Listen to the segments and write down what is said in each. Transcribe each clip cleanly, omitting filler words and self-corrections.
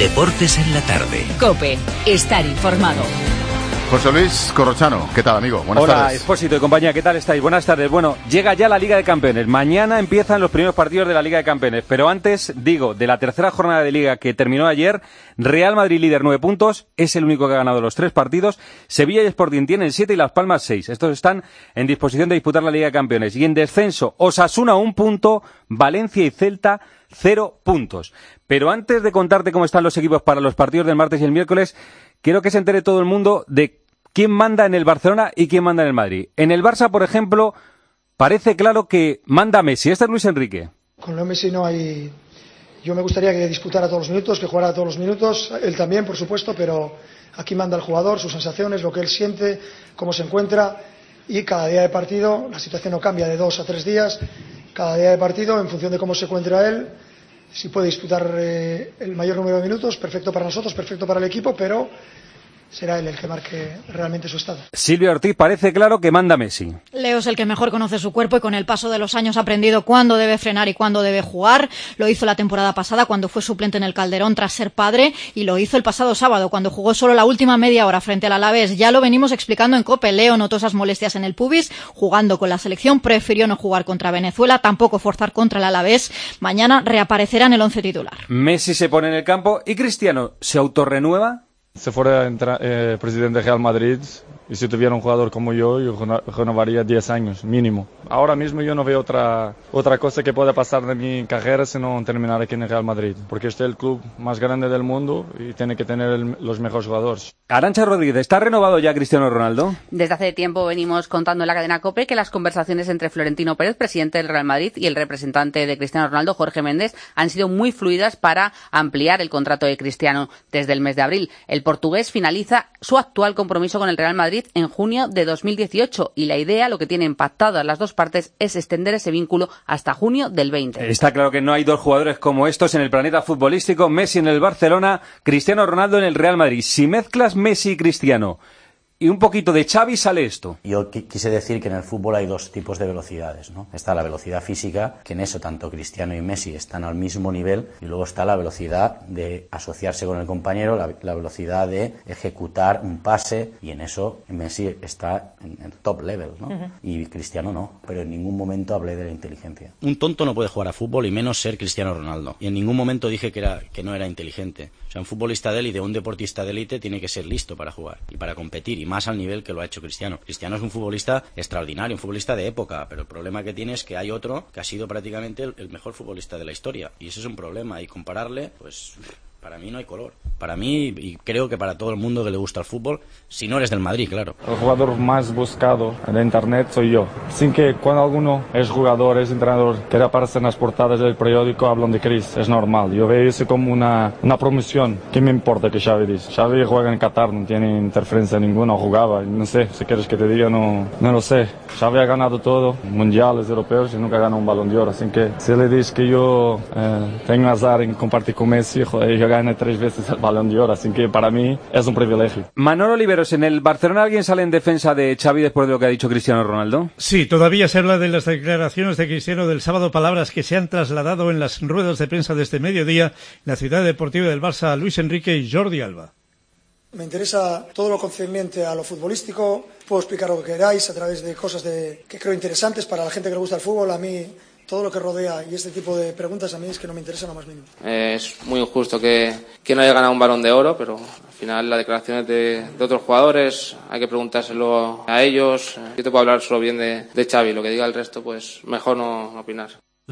Deportes en la tarde. COPE. Estar informado. José Luis Corrochano, ¿qué tal, amigo? Buenas tardes. Hola, Expósito y compañía, ¿qué tal estáis? Buenas tardes. Bueno, llega ya la Liga de Campeones. Mañana empiezan los primeros partidos de la Liga de Campeones. Pero antes, digo, de la tercera jornada de Liga que terminó ayer, Real Madrid líder 9 puntos, es el único que ha ganado los 3 partidos. Sevilla y Sporting tienen 7 y Las Palmas 6. Estos están en disposición de disputar la Liga de Campeones. Y en descenso, Osasuna 1 punto, Valencia y Celta 0 puntos. Pero antes de contarte cómo están los equipos para los partidos del martes y el miércoles, quiero que se entere todo el mundo de quién manda en el Barcelona y quién manda en el Madrid. En el Barça, por ejemplo, parece claro que manda Messi. Este es Luis Enrique. Con Leo Messi no hay... Yo me gustaría que disputara todos los minutos, que jugara todos los minutos. Él también, por supuesto, pero aquí manda el jugador, sus sensaciones, lo que él siente, cómo se encuentra. Y cada día de partido, la situación no cambia de 2 a 3 días. Cada día de partido, en función de cómo se encuentra él, si puede disputar el mayor número de minutos, perfecto para nosotros, perfecto para el equipo, pero será él el que marque realmente su estado. Silvia Ortiz, parece claro que manda Messi. Leo es el que mejor conoce su cuerpo y con el paso de los años ha aprendido cuándo debe frenar y cuándo debe jugar. Lo hizo la temporada pasada cuando fue suplente en el Calderón tras ser padre y lo hizo el pasado sábado cuando jugó solo la última media hora frente al Alavés. Ya lo venimos explicando en COPE. Leo notó esas molestias en el pubis. Jugando con la selección prefirió no jugar contra Venezuela, tampoco forzar contra el Alavés. Mañana reaparecerá en el 11 titular. Messi se pone en el campo y Cristiano se autorrenueva. Si fuera presidente de Real Madrid y si tuviera un jugador como yo renovaría 10 años mínimo. Ahora mismo yo no veo otra cosa que pueda pasar de mi carrera sino terminar aquí en el Real Madrid, porque este es el club más grande del mundo y tiene que tener los mejores jugadores. Arantxa Rodríguez, ¿está renovado ya Cristiano Ronaldo? Desde hace tiempo venimos contando en la cadena COPE que las conversaciones entre Florentino Pérez, presidente del Real Madrid, y el representante de Cristiano Ronaldo, Jorge Méndez, han sido muy fluidas para ampliar el contrato de Cristiano desde el mes de abril. El portugués finaliza su actual compromiso con el Real Madrid en junio de 2018 y la idea, lo que tienen pactado las dos partes, es extender ese vínculo hasta junio del 20. Está claro que no hay dos jugadores como estos en el planeta futbolístico. Messi en el Barcelona, Cristiano Ronaldo en el Real Madrid. Si mezclas Messi y Cristiano y un poquito de Xavi, sale esto. Yo quise decir que en el fútbol hay dos tipos de velocidades, ¿no? Está la velocidad física, que en eso tanto Cristiano y Messi están al mismo nivel, y luego está la velocidad de asociarse con el compañero, la velocidad de ejecutar un pase, y en eso Messi está en el top level, ¿no? Y Cristiano no, pero en ningún momento hablé de la inteligencia. Un tonto no puede jugar a fútbol y menos ser Cristiano Ronaldo. Y en ningún momento dije que no era inteligente. O sea, un futbolista de élite, un deportista de élite tiene que ser listo para jugar y para competir, y más al nivel que lo ha hecho Cristiano. Cristiano es un futbolista extraordinario, un futbolista de época, pero el problema que tiene es que hay otro que ha sido prácticamente el mejor futbolista de la historia, y eso es un problema, y compararle, pues para mí no hay color. Para mí, y creo que para todo el mundo que le gusta el fútbol, si no eres del Madrid, claro. El jugador más buscado en internet soy yo. Sin que cuando alguno es jugador, es entrenador, quiere aparecer en las portadas del periódico, hablan de Chris. Es normal. Yo veo eso como una promoción. ¿Qué me importa que Xavi dice? Xavi juega en Qatar, no tiene interferencia ninguna, jugaba. No sé, si quieres que te diga, no lo sé. Xavi ha ganado todo, mundiales, europeos, y nunca ganó un Balón de Oro. Así que si le dices que yo tengo azar en compartir con Messi, joder, yo gané 3 veces el Balón de Oro, así que para mí es un privilegio. Manolo Oliveros, ¿en el Barcelona alguien sale en defensa de Xavi después de lo que ha dicho Cristiano Ronaldo? Sí, todavía se habla de las declaraciones de Cristiano del sábado, palabras que se han trasladado en las ruedas de prensa de este mediodía en la ciudad deportiva del Barça a Luis Enrique y Jordi Alba. Me interesa todo lo concerniente a lo futbolístico, puedo explicar lo que queráis a través de cosas que creo interesantes para la gente que le gusta el fútbol. A mí todo lo que rodea y este tipo de preguntas a mí es que no me interesa lo más mínimo. Es muy injusto que no haya ganado un Balón de Oro, pero al final las declaraciones de otros jugadores hay que preguntárselo a ellos. Yo te puedo hablar solo bien de Xavi, lo que diga el resto pues mejor no opinar.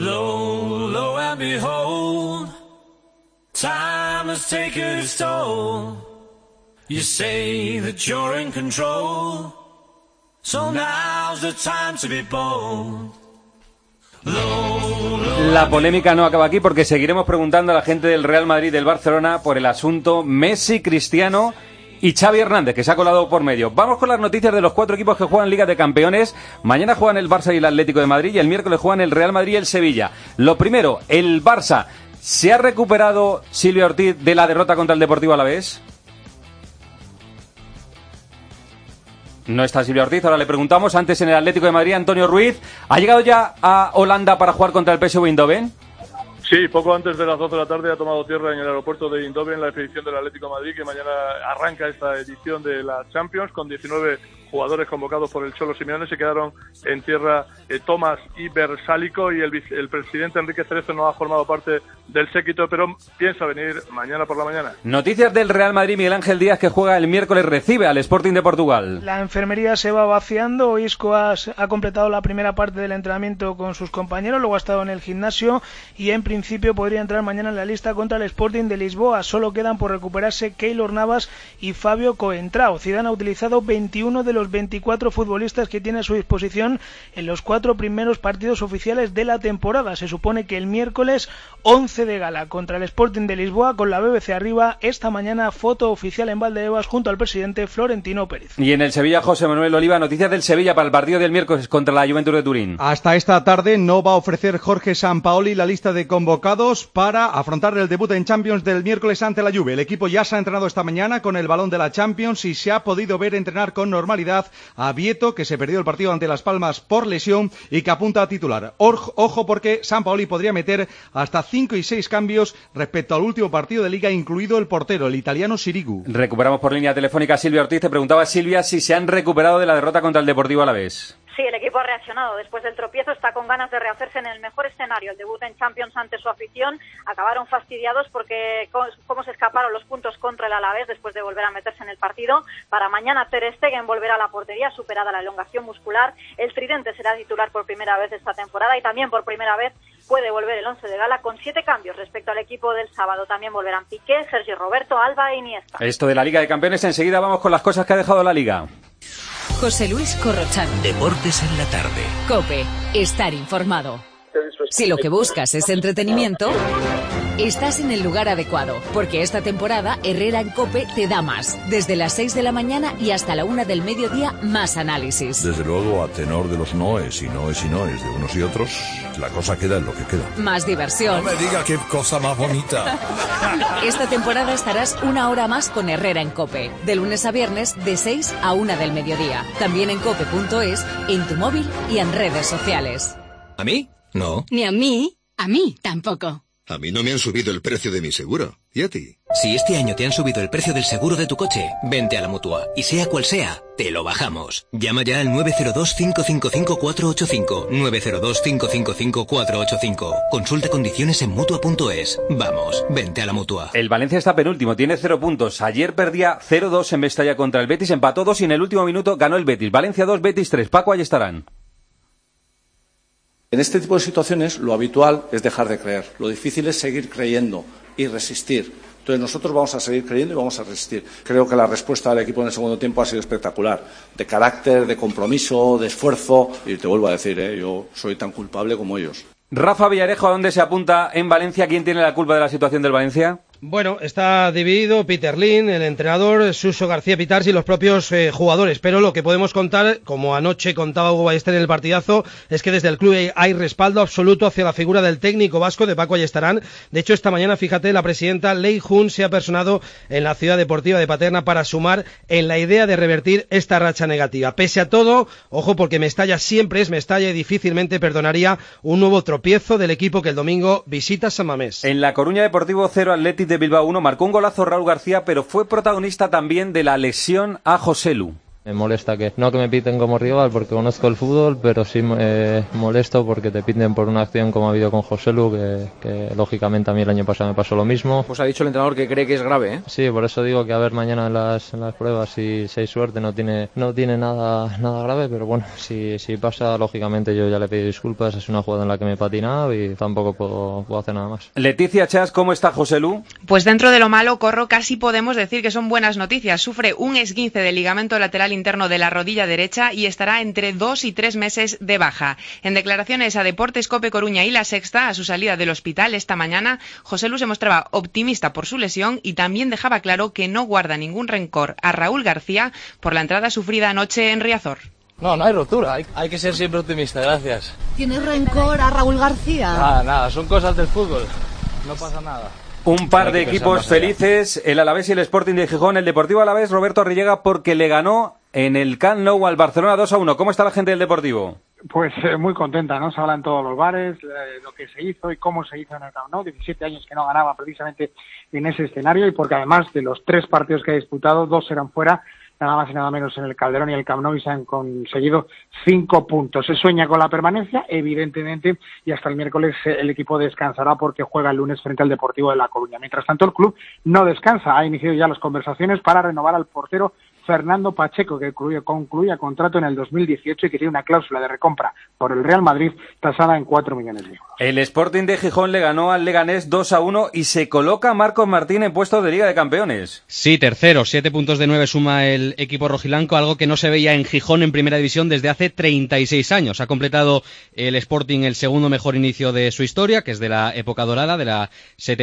Lo and behold, time has taken its toll. You say that you're in control, so now's the time to be bold. La polémica no acaba aquí porque seguiremos preguntando a la gente del Real Madrid y del Barcelona por el asunto Messi, Cristiano y Xavi Hernández, que se ha colado por medio. Vamos con las noticias de los 4 equipos que juegan Liga de Campeones. Mañana juegan el Barça y el Atlético de Madrid, y el miércoles juegan el Real Madrid y el Sevilla. Lo primero, el Barça. ¿Se ha recuperado Silvia Ortiz de la derrota contra el Deportivo Alavés? No está Silvia Ortiz, ahora le preguntamos. Antes, en el Atlético de Madrid, Antonio Ruiz, ¿ha llegado ya a Holanda para jugar contra el PSV Eindhoven? Sí, poco antes de las 12 de la tarde ha tomado tierra en el aeropuerto de Eindhoven la expedición del Atlético de Madrid, que mañana arranca esta edición de la Champions con 19 jugadores convocados por el Cholo Simeone. Se quedaron en tierra Tomás y Bersálico, y el presidente Enrique Cerezo no ha formado parte del séquito, pero piensa venir mañana por la mañana. Noticias del Real Madrid. Miguel Ángel Díaz, que juega el miércoles, recibe al Sporting de Portugal. La enfermería se va vaciando. Isco ha completado la primera parte del entrenamiento con sus compañeros, luego ha estado en el gimnasio y en principio podría entrar mañana en la lista contra el Sporting de Lisboa. Solo quedan por recuperarse Keylor Navas y Fabio Coentrao. Zidane ha utilizado 21 de los 24 futbolistas que tiene a su disposición en los 4 primeros partidos oficiales de la temporada. Se supone que el miércoles 11 de gala contra el Sporting de Lisboa con la BBC arriba. Esta mañana foto oficial en Valdebebas junto al presidente Florentino Pérez. Y en el Sevilla, José Manuel Oliva, noticias del Sevilla para el partido del miércoles contra la Juventus de Turín. Hasta esta tarde no va a ofrecer Jorge Sampaoli la lista de convocados para afrontar el debut en Champions del miércoles ante la Juve. El equipo ya se ha entrenado esta mañana con el balón de la Champions y se ha podido ver entrenar con normalidad a Vieto, que se perdió el partido ante Las Palmas por lesión y que apunta a titular. Ojo, porque Sampaoli podría meter hasta 5 y 6 cambios respecto al último partido de Liga, incluido el portero, el italiano Sirigu. Recuperamos por línea telefónica a Silvia Ortiz. Te preguntaba, Silvia, si se han recuperado de la derrota contra el Deportivo Alavés. Sí, el equipo ha reaccionado después del tropiezo, está con ganas de rehacerse en el mejor escenario, el debut en Champions ante su afición. Acabaron fastidiados porque cómo se escaparon los puntos contra el Alavés después de volver a meterse en el partido. Para mañana Ter Stegen volverá a la portería, superada la elongación muscular. El tridente será titular por primera vez esta temporada y también por primera vez puede volver el 11 de gala con 7 cambios respecto al equipo del sábado. También volverán Piqué, Sergi Roberto, Alba e Iniesta. Esto de la Liga de Campeones, enseguida vamos con las cosas que ha dejado la Liga. José Luis Corrochano. Deportes en la tarde. COPE. Estar informado. Si lo que buscas es entretenimiento, estás en el lugar adecuado, porque esta temporada Herrera en COPE te da más. Desde las 6 de la mañana y hasta la 1 del mediodía, más análisis. Desde luego, a tenor de los noes y noes y noes de unos y otros, la cosa queda en lo que queda. Más diversión. No me diga qué cosa más bonita. Esta temporada estarás 1 hora más con Herrera en COPE, de lunes a viernes de 6 a 1 del mediodía. También en cope.es, en tu móvil y en redes sociales. ¿A mí? No. Ni a mí. A mí tampoco. A mí no me han subido el precio de mi seguro. ¿Y a ti? Si este año te han subido el precio del seguro de tu coche, vente a la Mutua. Y sea cual sea, te lo bajamos. Llama ya al 902-555-485. 902-555-485. Consulta condiciones en Mutua.es. Vamos, vente a la Mutua. El Valencia está penúltimo, tiene 0 puntos. Ayer perdía 0-2 en Mestalla contra el Betis, empató 2 y en el último minuto ganó el Betis. Valencia 2, Betis 3. Paco, ahí estarán. En este tipo de situaciones lo habitual es dejar de creer, lo difícil es seguir creyendo y resistir. Entonces nosotros vamos a seguir creyendo y vamos a resistir. Creo que la respuesta del equipo en el segundo tiempo ha sido espectacular, de carácter, de compromiso, de esfuerzo, y te vuelvo a decir, yo soy tan culpable como ellos. Rafa Villarejo, ¿a dónde se apunta en Valencia? ¿Quién tiene la culpa de la situación del Valencia? Bueno, está dividido Peter Lim, el entrenador, Suso García Pitars y los propios jugadores, pero lo que podemos contar, como anoche contaba Hugo Ballester en el partidazo, es que desde el club hay respaldo absoluto hacia la figura del técnico vasco de Paco Ayestarán. De hecho, esta mañana, fíjate, la presidenta Lei Jun se ha personado en la ciudad deportiva de Paterna para sumar en la idea de revertir esta racha negativa. Pese a todo, ojo, porque Mestalla siempre es Mestalla y difícilmente perdonaría un nuevo tropiezo del equipo que el domingo visita San Mamés. En La Coruña Deportivo 0, Athletic de Bilbao 1, marcó un golazo Raúl García, pero fue protagonista también de la lesión a Joselu. Me molesta que me piten como rival porque conozco el fútbol, pero sí molesto porque te piten por una acción como ha habido con Joselu, que lógicamente a mí el año pasado me pasó lo mismo. Pues ha dicho el entrenador que cree que es grave, ¿eh? Sí, por eso digo que a ver mañana en las pruebas si hay suerte, no tiene nada grave, pero bueno, si pasa, lógicamente yo ya le pido disculpas, es una jugada en la que me he patinado y tampoco puedo hacer nada más. Leticia Chas, ¿cómo está Joselu? Pues dentro de lo malo, Corro, casi podemos decir que son buenas noticias. Sufre un esguince del ligamento lateral interno de la rodilla derecha y estará entre 2 y 3 meses de baja. En declaraciones a Deportes Cope Coruña y La Sexta, a su salida del hospital esta mañana, Joselu se mostraba optimista por su lesión y también dejaba claro que no guarda ningún rencor a Raúl García por la entrada sufrida anoche en Riazor. No hay rotura, hay que ser siempre optimista, gracias. ¿Tienes rencor a Raúl García? Nada, son cosas del fútbol, no pasa nada. Un par de equipos felices, el Alavés y el Sporting de Gijón. El Deportivo Alavés, Roberto Arrillega, porque le ganó en el Camp Nou al Barcelona 2-1. ¿Cómo está la gente del Deportivo? Pues muy contenta, ¿no? Se habla en todos los bares, lo que se hizo y cómo se hizo en el Camp Nou. 17 años que no ganaba precisamente en ese escenario, y porque además de los 3 partidos que ha disputado, 2 eran fuera, nada más y nada menos en el Calderón y el Camp Nou, y se han conseguido 5 puntos. Se sueña con la permanencia, evidentemente, y hasta el miércoles el equipo descansará porque juega el lunes frente al Deportivo de La Coruña. Mientras tanto, el club no descansa, ha iniciado ya las conversaciones para renovar al portero Fernando Pacheco, que concluía contrato en el 2018 y que tiene una cláusula de recompra por el Real Madrid tasada en 4 millones de euros. El Sporting de Gijón le ganó al Leganés 2-1 y se coloca Marcos Martín en puesto de Liga de Campeones. Sí, tercero, 7 puntos de 9 suma el equipo rojilanco, algo que no se veía en Gijón en Primera División desde hace 36 años. Ha completado el Sporting el segundo mejor inicio de su historia, que es de la época dorada, de la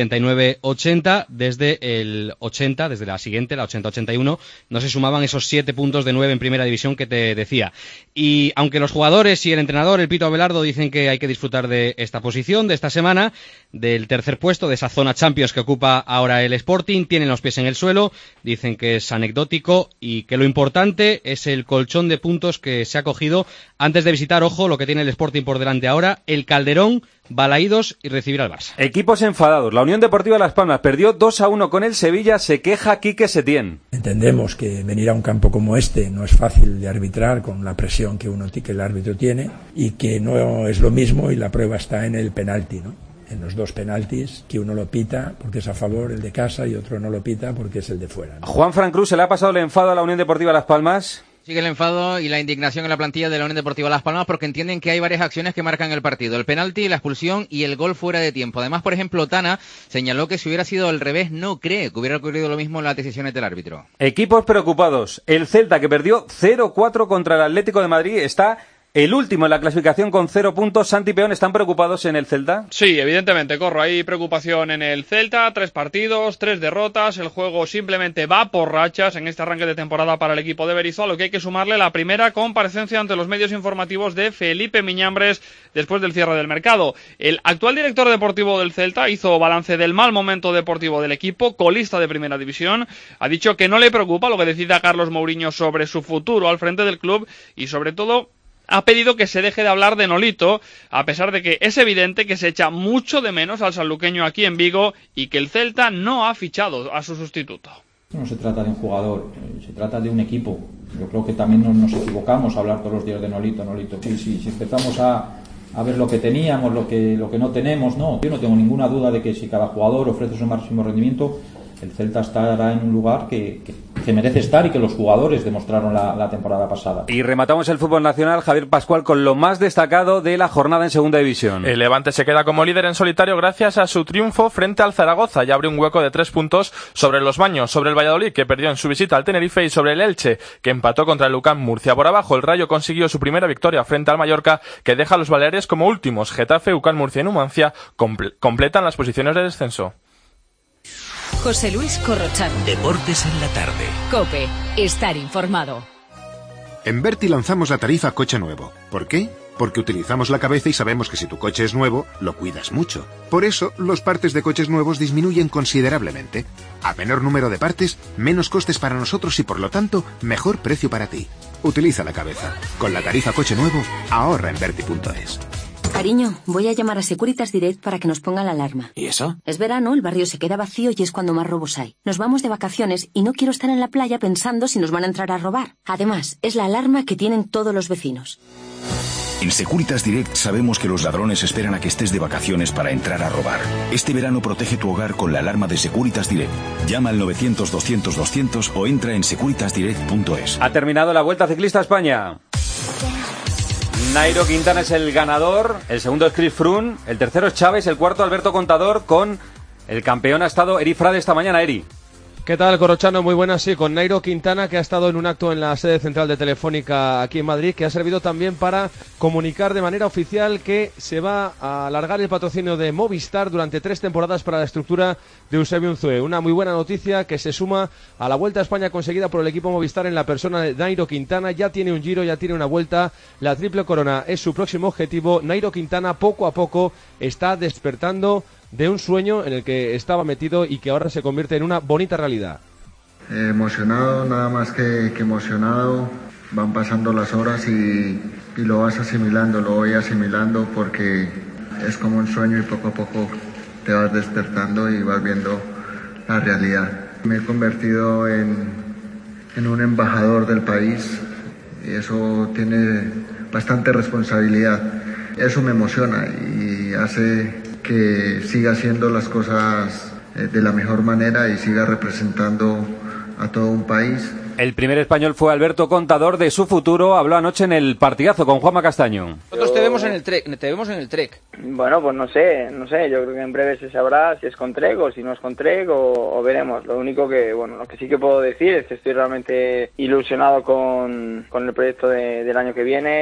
79-80, desde el 80, desde la siguiente, la 80-81, no se sumaban esos 7 puntos de 9 en Primera División que te decía. Y aunque los jugadores y el entrenador, el Pito Abelardo, dicen que hay que disfrutar de esta posición, de esta semana, del tercer puesto, de esa zona Champions que ocupa ahora el Sporting, tienen los pies en el suelo, dicen que es anecdótico y que lo importante es el colchón de puntos que se ha cogido antes de visitar, ojo, lo que tiene el Sporting por delante ahora, el Calderón, Balaídos y recibir al Barça. Equipos enfadados. La Unión Deportiva Las Palmas perdió 2-1 con el Sevilla. Se queja Quique Setién. Entendemos que venir a un campo como este no es fácil de arbitrar con la presión que el árbitro tiene, y que no es lo mismo, y la prueba está en el penalti, ¿no? En los 2 penaltis, que uno lo pita porque es a favor, el de casa, y otro no lo pita porque es el de fuera, ¿no? Juan Fran Cruz, ¿se le ha pasado el enfado a la Unión Deportiva Las Palmas? Sigue el enfado y la indignación en la plantilla de la Unión Deportiva Las Palmas porque entienden que hay varias acciones que marcan el partido. El penalti, la expulsión y el gol fuera de tiempo. Además, por ejemplo, Tana señaló que si hubiera sido al revés, no cree que hubiera ocurrido lo mismo en las decisiones del árbitro. Equipos preocupados. El Celta, que perdió 0-4 contra el Atlético de Madrid, está el último en la clasificación con 0 puntos. Santi Peón, ¿están preocupados en el Celta? Sí, evidentemente, Corro. Hay preocupación en el Celta. 3 partidos, 3 derrotas. El juego simplemente va por rachas en este arranque de temporada para el equipo de Berizzo, a lo que hay que sumarle la primera comparecencia ante los medios informativos de Felipe Miñambres después del cierre del mercado. El actual director deportivo del Celta hizo balance del mal momento deportivo del equipo, colista de Primera División. Ha dicho que no le preocupa lo que decida Carlos Mourinho sobre su futuro al frente del club y, sobre todo, ha pedido que se deje de hablar de Nolito, a pesar de que es evidente que se echa mucho de menos al sanluqueño aquí en Vigo y que el Celta no ha fichado a su sustituto. No se trata de un jugador, se trata de un equipo. Yo creo que también nos equivocamos a hablar todos los días de Nolito. Si empezamos a ver lo que teníamos, lo que no tenemos, no. Yo no tengo ninguna duda de que si cada jugador ofrece su máximo rendimiento, el Celta estará en un lugar que merece estar y que los jugadores demostraron la temporada pasada. Y rematamos el fútbol nacional, Javier Pascual, con lo más destacado de la jornada en Segunda División. El Levante se queda como líder en solitario gracias a su triunfo frente al Zaragoza y abre un hueco de 3 puntos sobre los Baños, sobre el Valladolid, que perdió en su visita al Tenerife, y sobre el Elche, que empató contra el UCAM Murcia. Por abajo, el Rayo consiguió su primera victoria frente al Mallorca, que deja a los Baleares como últimos. Getafe, UCAM Murcia y Numancia completan las posiciones de descenso. José Luis Corrochano. Deportes en la tarde. COPE. Estar informado. En Berti lanzamos la tarifa coche nuevo. ¿Por qué? Porque utilizamos la cabeza y sabemos que si tu coche es nuevo, lo cuidas mucho. Por eso, los partes de coches nuevos disminuyen considerablemente. A menor número de partes, menos costes para nosotros y, por lo tanto, mejor precio para ti. Utiliza la cabeza. Con la tarifa coche nuevo, ahorra en Berti.es. Cariño, voy a llamar a Securitas Direct para que nos pongan la alarma. ¿Y eso? Es verano, el barrio se queda vacío y es cuando más robos hay. Nos vamos de vacaciones y no quiero estar en la playa pensando si nos van a entrar a robar. Además, es la alarma que tienen todos los vecinos. En Securitas Direct sabemos que los ladrones esperan a que estés de vacaciones para entrar a robar. Este verano protege tu hogar con la alarma de Securitas Direct. Llama al 900-200-200 o entra en securitasdirect.es. Ha terminado la Vuelta Ciclista a España. Nairo Quintana es el ganador, el segundo es Chris Froome, el tercero es Chávez, el cuarto Alberto Contador. Con el campeón ha estado Eri Frade esta mañana. Eri. ¿Qué tal, Corrochano? Muy buenas, sí, con Nairo Quintana, que ha estado en un acto en la sede central de Telefónica aquí en Madrid, que ha servido también para comunicar de manera oficial que se va a alargar el patrocinio de Movistar durante 3 temporadas para la estructura de Eusebio Unzué. Una muy buena noticia que se suma a la Vuelta a España conseguida por el equipo Movistar en la persona de Nairo Quintana. Ya tiene un Giro, ya tiene una Vuelta, la Triple Corona es su próximo objetivo. Nairo Quintana poco a poco está despertando de un sueño en el que estaba metido y que ahora se convierte en una bonita realidad. Emocionado, nada más que emocionado. van pasando las horas y lo vas asimilando, lo voy asimilando porque es como un sueño y poco a poco te vas despertando y vas viendo la realidad. Me he convertido en un embajador del país y eso tiene bastante responsabilidad. Eso me emociona y hace que siga haciendo las cosas de la mejor manera y siga representando a todo un país. El primer español fue Alberto Contador. De su futuro habló anoche en el partidazo con Juanma Castaño. Nosotros te vemos en el Trek. Bueno, pues no sé, yo creo que en breve se sabrá si es con Trek o si no es con Trek o veremos. Lo único que, lo que sí que puedo decir es que estoy realmente ilusionado con el proyecto del año que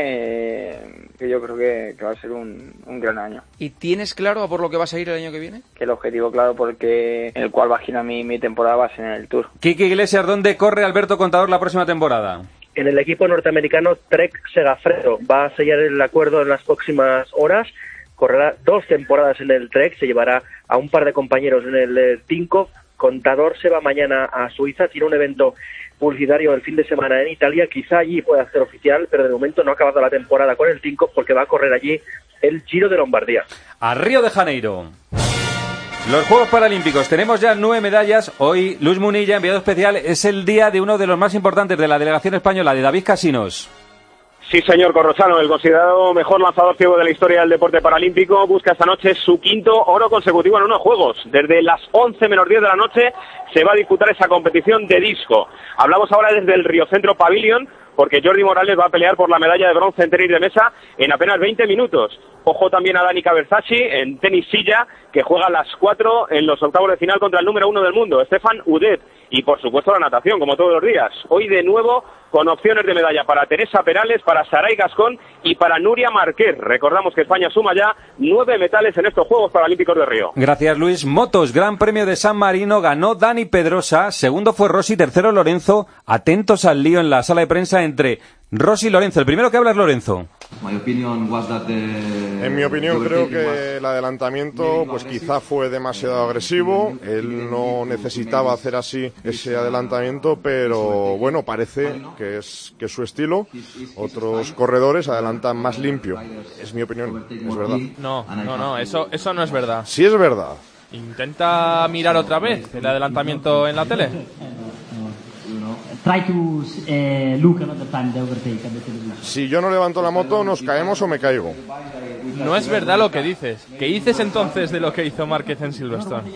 viene, que yo creo que va a ser un gran año. ¿Y tienes claro a por lo que vas a ir el año que viene? Que el objetivo claro porque en el cual va a girar mi temporada va a ser en el Tour. Quique Iglesias, ¿dónde corre Alberto Contador la próxima temporada? En el equipo norteamericano Trek Segafredo. Va a sellar el acuerdo en las próximas horas. Correrá 2 temporadas en el Trek. Se llevará a un par de compañeros en el Tinkoff. Contador se va mañana a Suiza. Tiene un evento publicitario el fin de semana en Italia. Quizá allí pueda ser oficial, pero de momento no ha acabado la temporada con el Tinkoff porque va a correr allí el Giro de Lombardía. A Río de Janeiro. Los Juegos Paralímpicos, tenemos ya 9 medallas. Hoy Luis Munilla, enviado especial, es el día de uno de los más importantes de la delegación española, de David Casinos. Sí, señor Corrochano, el considerado mejor lanzador ciego de la historia del deporte paralímpico, busca esta noche su 5º oro consecutivo en unos Juegos. Desde las 11 menos 10 de la noche se va a disputar esa competición de disco. Hablamos ahora desde el Río Centro Pavilion, porque Jordi Morales va a pelear por la medalla de bronce en tenis de mesa en apenas 20 minutos. Ojo también a Danica Versace en tenis silla, que juega a las 4 en los octavos de final contra el número 1 del mundo, Stefan Udet. Y por supuesto la natación, como todos los días. Hoy de nuevo con opciones de medalla para Teresa Perales, para Saray Gascón y para Nuria Marquez. Recordamos que España suma ya 9 metales en estos Juegos Paralímpicos de Río. Gracias, Luis. Motos, Gran Premio de San Marino, ganó Dani Pedrosa, segundo fue Rossi, tercero Lorenzo. Atentos al lío en la sala de prensa entre Rossi y Lorenzo. El primero que habla es Lorenzo. En mi opinión creo que el adelantamiento pues quizá fue demasiado agresivo. Él no necesitaba hacer así ese adelantamiento, pero bueno, parece que es su estilo. Otros corredores adelantan más limpio. Es mi opinión, es verdad. No, eso no es verdad. Sí es verdad. Intenta mirar otra vez el adelantamiento en la tele. Si yo no levanto la moto, ¿nos caemos o me caigo? No es verdad lo que dices. ¿Qué dices entonces de lo que hizo Márquez en Silverstone?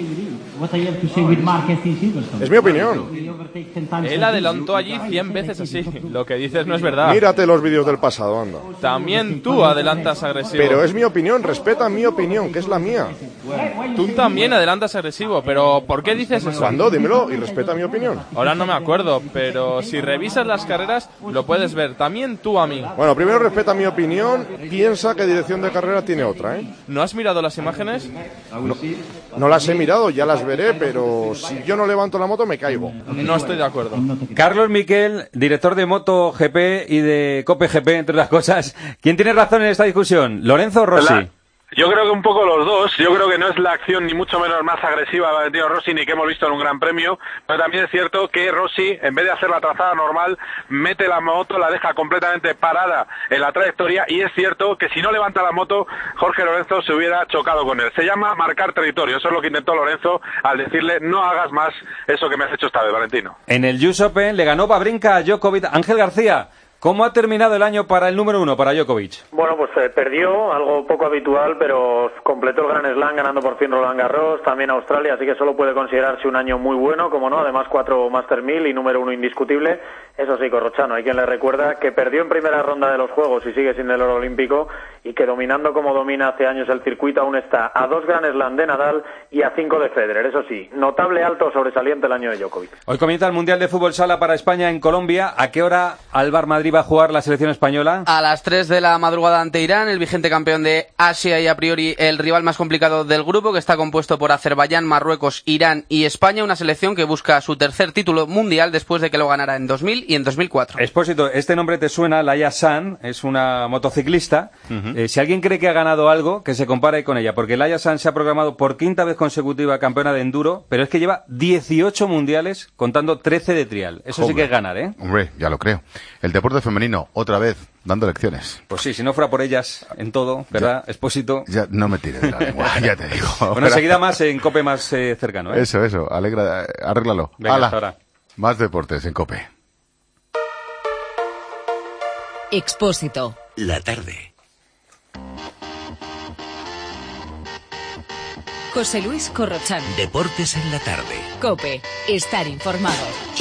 Es mi opinión. Él adelantó allí 100 veces así. Lo que dices no es verdad. Mírate los vídeos del pasado, anda. También tú adelantas agresivo. Pero es mi opinión, respeta mi opinión, que es la mía. Tú también adelantas agresivo, pero ¿por qué dices eso? ¿Cuándo? Dímelo y respeta mi opinión. Ahora no me acuerdo, pero si revisas las carreras lo puedes ver. También tú a mí. Bueno, primero respeta mi opinión, piensa que dirección de carrera tiene otra, ¿eh? ¿No has mirado las imágenes? No las he mirado, ya las veré, pero si yo no levanto la moto me caigo. No estoy de acuerdo. Carlos Miquel, director de MotoGP y de COPE-GP, entre otras cosas. ¿Quién tiene razón en esta discusión? ¿Lorenzo o Rossi? Yo creo que un poco los dos. Yo creo que no es la acción ni mucho menos más agresiva de Valentino Rossi ni que hemos visto en un gran premio, pero también es cierto que Rossi, en vez de hacer la trazada normal, mete la moto, la deja completamente parada en la trayectoria, y es cierto que si no levanta la moto, Jorge Lorenzo se hubiera chocado con él. Se llama marcar territorio. Eso es lo que intentó Lorenzo al decirle: no hagas más eso que me has hecho esta vez, Valentino. En el US Open le ganó Wawrinka a Djokovic. Ángel García, ¿cómo ha terminado el año para el número 1, para Djokovic? Bueno, pues perdió, algo poco habitual, pero completó el Grand Slam ganando por fin Roland Garros, también Australia, así que solo puede considerarse un año muy bueno, como no, además 4 Master 1000 y número 1 indiscutible. Eso sí, Corrochano, hay quien le recuerda que perdió en primera ronda de los Juegos y sigue sin el oro olímpico, y que dominando como domina hace años el circuito aún está a 2 Grand Slam de Nadal y a 5 de Federer. Eso sí, notable alto sobresaliente el año de Djokovic. Hoy comienza el Mundial de Fútbol Sala para España en Colombia. ¿A qué hora Alvar Madrid va a jugar la selección española? A las 3 de la madrugada ante Irán, el vigente campeón de Asia y a priori el rival más complicado del grupo, que está compuesto por Azerbaiyán, Marruecos, Irán y España, una selección que busca su tercer título mundial después de que lo ganara en 2000 y en 2004. Expósito, este nombre te suena, Laia San, es una motociclista. Si alguien cree que ha ganado algo, que se compare con ella, porque Laia San se ha proclamado por quinta vez consecutiva campeona de enduro, pero es que lleva 18 mundiales contando 13 de trial. Eso sí que es ganar, ¿eh? Hombre, ya lo creo. El deporte femenino, otra vez, dando lecciones. Pues sí, si no fuera por ellas en todo, ¿verdad, Expósito? Ya, no me tires de la lengua, ya te digo. Bueno, enseguida más en COPE más cercano, ¿eh? Eso, arréglalo. Venga, hasta ahora. Más deportes en COPE. Expósito. La tarde. José Luis Corrochán. Deportes en la tarde. COPE. Estar informado.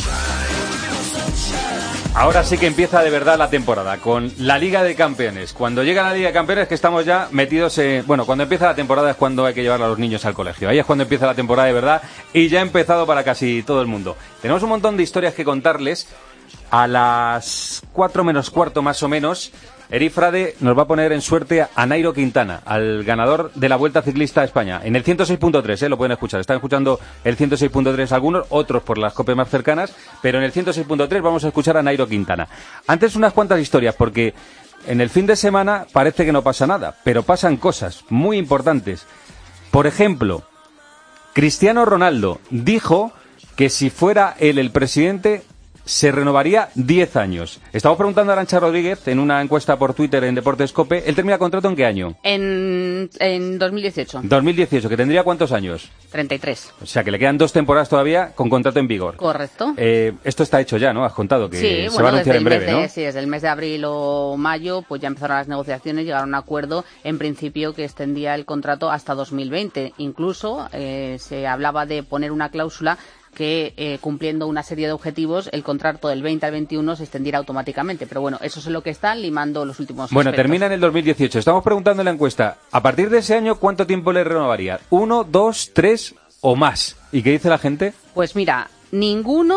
Ahora sí que empieza de verdad la temporada con la Liga de Campeones. Cuando llega la Liga de Campeones que estamos ya metidos en... Bueno, cuando empieza la temporada es cuando hay que llevar a los niños al colegio. Ahí es cuando empieza la temporada de verdad y ya ha empezado para casi todo el mundo. Tenemos un montón de historias que contarles. A las 4 menos cuarto más o menos, Eri Frade nos va a poner en suerte a Nairo Quintana, al ganador de la Vuelta Ciclista a España. En el 106.3, lo pueden escuchar. Están escuchando el 106.3 algunos, otros por las COPE más cercanas, pero en el 106.3 vamos a escuchar a Nairo Quintana. Antes unas cuantas historias, porque en el fin de semana parece que no pasa nada, pero pasan cosas muy importantes. Por ejemplo, Cristiano Ronaldo dijo que si fuera él el presidente se renovaría 10 años. Estamos preguntando a Arantxa Rodríguez en una encuesta por Twitter en Deportes COPE. ¿Él termina contrato en qué año? En 2018. 2018, ¿que tendría cuántos años? 33. O sea, que le quedan 2 temporadas todavía con contrato en vigor. Correcto. Esto está hecho ya, ¿no? Has contado que sí, se va a anunciar en breve, ¿no? Sí, desde el mes de abril o mayo, pues ya empezaron las negociaciones, llegaron a un acuerdo, en principio, que extendía el contrato hasta 2020. Incluso se hablaba de poner una cláusula que cumpliendo una serie de objetivos el contrato del 20 al 21 se extendiera automáticamente. Pero bueno, eso es lo que están limando los últimos Bueno, aspectos. termina en el 2018. Estamos preguntando en la encuesta, a partir de ese año, ¿cuánto tiempo le renovaría? ¿1, 2, 3 o más? ¿Y qué dice la gente? Pues mira, ninguno,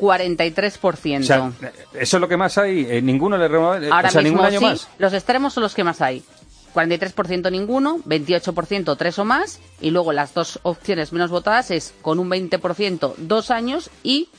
43%. O sea, eso es lo que más hay, ninguno le renovaría. Ahora o sea, mismo ningún año sí, más. los extremos son los que más hay. 43% ninguno, 28% 3 o más, y luego las dos opciones menos votadas es con un 20% 2 años y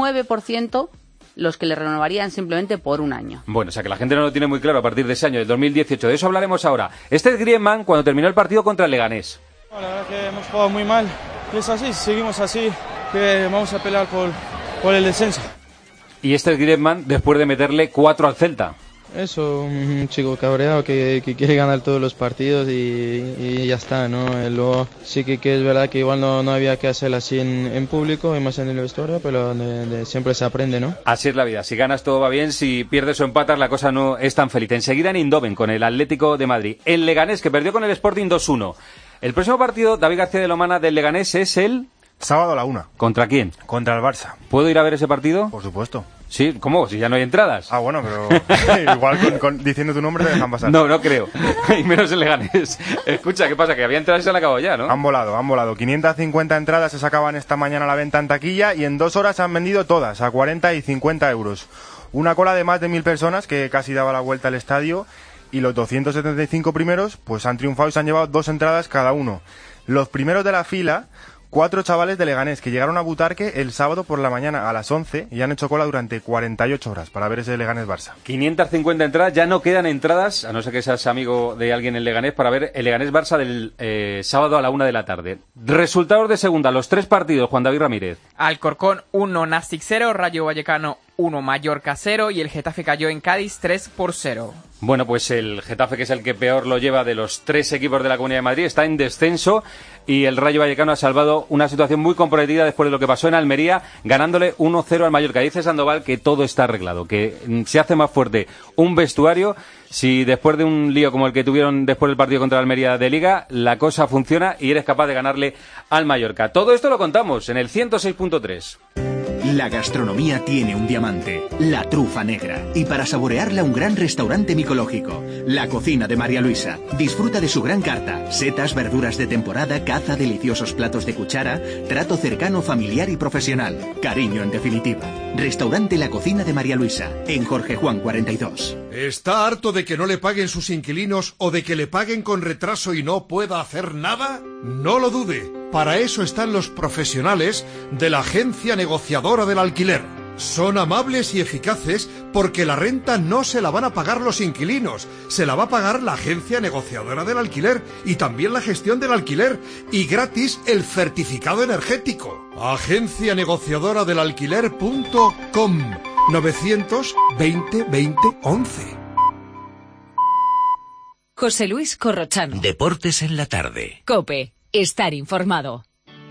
9% los que le renovarían simplemente por un año. Bueno, o sea que la gente no lo tiene muy claro a partir de ese año, del 2018. De eso hablaremos ahora. Este es Griezmann cuando terminó el partido contra el Leganés. La verdad que hemos jugado muy mal. Es así, seguimos así, que vamos a pelear por el descenso. Y este es Griezmann después de meterle 4 al Celta. Eso, un chico cabreado que quiere ganar todos los partidos y ya está, ¿no? Luego sí que es verdad que igual no había que hacerlo así en público y más en el vestuario, pero siempre se aprende, ¿no? Así es la vida, si ganas todo va bien, si pierdes o empatas la cosa no es tan feliz. Enseguida en Eindhoven con el Atlético de Madrid. El Leganés que perdió con el Sporting 2-1. El próximo partido, David García de Lomana del Leganés, es el... Sábado a la 1. ¿Contra quién? Contra el Barça. ¿Puedo ir a ver ese partido? Por supuesto. Sí, ¿cómo? Si ya no hay entradas. Ah, bueno, pero igual diciendo tu nombre te dejan pasar. No, no creo. Y menos el Leganés. Escucha, ¿qué pasa? Que había entradas y se han acabado ya, ¿no? Han volado. 550 entradas se sacaban esta mañana a la venta en taquilla y en 2 horas se han vendido todas, a 40 y 50 euros. Una cola de más de 1000 personas que casi daba la vuelta al estadio y los 275 primeros pues han triunfado y se han llevado 2 entradas cada uno. Los primeros de la fila... 4 chavales de Leganés que llegaron a Butarque el sábado por la mañana a las 11 y han hecho cola durante 48 horas para ver ese Leganés-Barça. 550 entradas, ya no quedan entradas, a no ser que seas amigo de alguien en Leganés, para ver el Leganés-Barça del sábado a la 1 de la tarde. Resultados de segunda, los 3 partidos, Juan David Ramírez. Alcorcón 1, Nàstic 0, Rayo Vallecano 1, Mallorca 0 y el Getafe cayó en Cádiz 3-0. Bueno, pues el Getafe, que es el que peor lo lleva de los 3 equipos de la Comunidad de Madrid, está en descenso y el Rayo Vallecano ha salvado una situación muy comprometida después de lo que pasó en Almería, ganándole 1-0 al Mallorca. Dice Sandoval que todo está arreglado, que se hace más fuerte un vestuario si después de un lío como el que tuvieron después del partido contra Almería de Liga, la cosa funciona y eres capaz de ganarle al Mallorca. Todo esto lo contamos en el 106.3. La gastronomía tiene un diamante, la trufa negra. Y para saborearla, un gran restaurante micológico. La cocina de María Luisa. Disfruta de su gran carta. Setas, verduras de temporada, caza, deliciosos platos de cuchara, trato cercano, familiar y profesional. Cariño en definitiva. Restaurante La Cocina de María Luisa, en Jorge Juan 42. ¿Está harto de que no le paguen sus inquilinos o de que le paguen con retraso y no pueda hacer nada? No lo dude. Para eso están los profesionales de la Agencia Negociadora del Alquiler. Son amables y eficaces porque la renta no se la van a pagar los inquilinos, se la va a pagar la Agencia Negociadora del Alquiler y también la gestión del alquiler y gratis el certificado energético. agencianegociadoradelalquiler.com 920 20 11. José Luis Corrochano. Deportes en la tarde. COPE. Estar informado.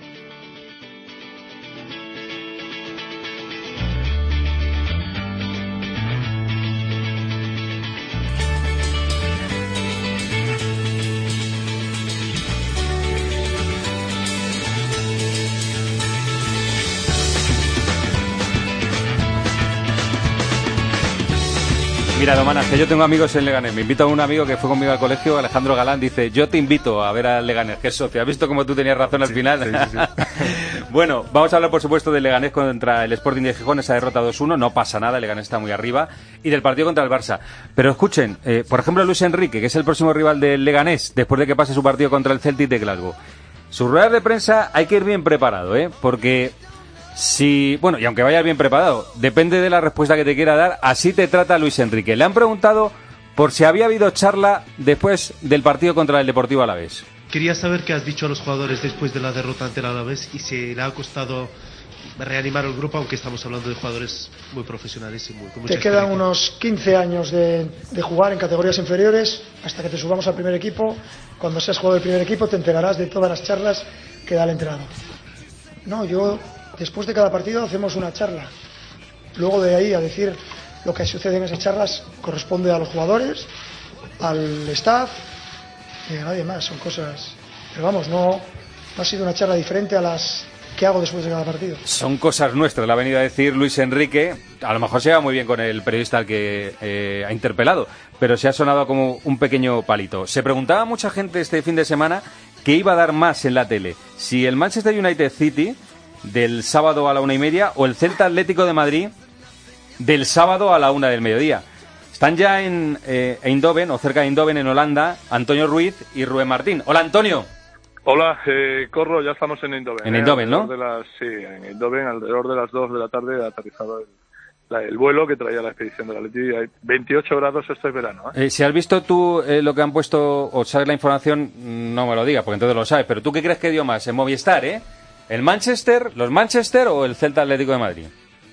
Mira, Domana, que yo tengo amigos en Leganés. Me invito a un amigo que fue conmigo al colegio, Alejandro Galán, dice, yo te invito a ver al Leganés, que es socio. ¿Has visto cómo tú tenías razón al final? Sí. Bueno, vamos a hablar, por supuesto, del Leganés contra el Sporting de Gijón, esa derrota 2-1. No pasa nada, el Leganés está muy arriba. Y del partido contra el Barça. Pero escuchen, por ejemplo, Luis Enrique, que es el próximo rival del Leganés, después de que pase su partido contra el Celtic de Glasgow. Sus ruedas de prensa hay que ir bien preparado, porque... Sí, bueno, y aunque vayas bien preparado, depende de la respuesta que te quiera dar, así te trata Luis Enrique. Le han preguntado por si había habido charla después del partido contra el Deportivo Alavés. Quería saber qué has dicho a los jugadores después de la derrota ante el Alavés y si le ha costado reanimar el grupo, aunque estamos hablando de jugadores muy profesionales y muy con mucha Te quedan experiencia. unos 15 años de jugar en categorías inferiores hasta que te subamos al primer equipo. Cuando seas jugador del primer equipo te enterarás de todas las charlas que da el entrenador. No, después de cada partido hacemos una charla. Luego de ahí a decir lo que sucede en esas charlas corresponde a los jugadores, al staff y a nadie más. Son cosas... Pero vamos, no ha sido una charla diferente a las que hago después de cada partido. Son cosas nuestras, la ha venido a decir Luis Enrique. A lo mejor se va muy bien con el periodista al que ha interpelado, pero se ha sonado como un pequeño palito. Se preguntaba mucha gente este fin de semana qué iba a dar más en la tele. Si el Manchester United City... del sábado a la 1:30 o el Celta Atlético de Madrid del sábado a la 1 del mediodía. Están ya en Eindhoven o cerca de Eindhoven en Holanda Antonio Ruiz y Rubén Martín. Hola Antonio. Hola, Corro, ya estamos en Eindhoven. En Eindhoven, ¿no? Sí, en Eindhoven alrededor de las 2 de la tarde ha aterrizado el vuelo que traía la expedición de la Atleti. Hay 28 grados este verano. Si has visto tú lo que han puesto o sabes la información, no me lo digas porque entonces lo sabes, pero ¿tú qué crees que dio más? En Movistar, ¿el Manchester, los Manchester o el Celta Atlético de Madrid?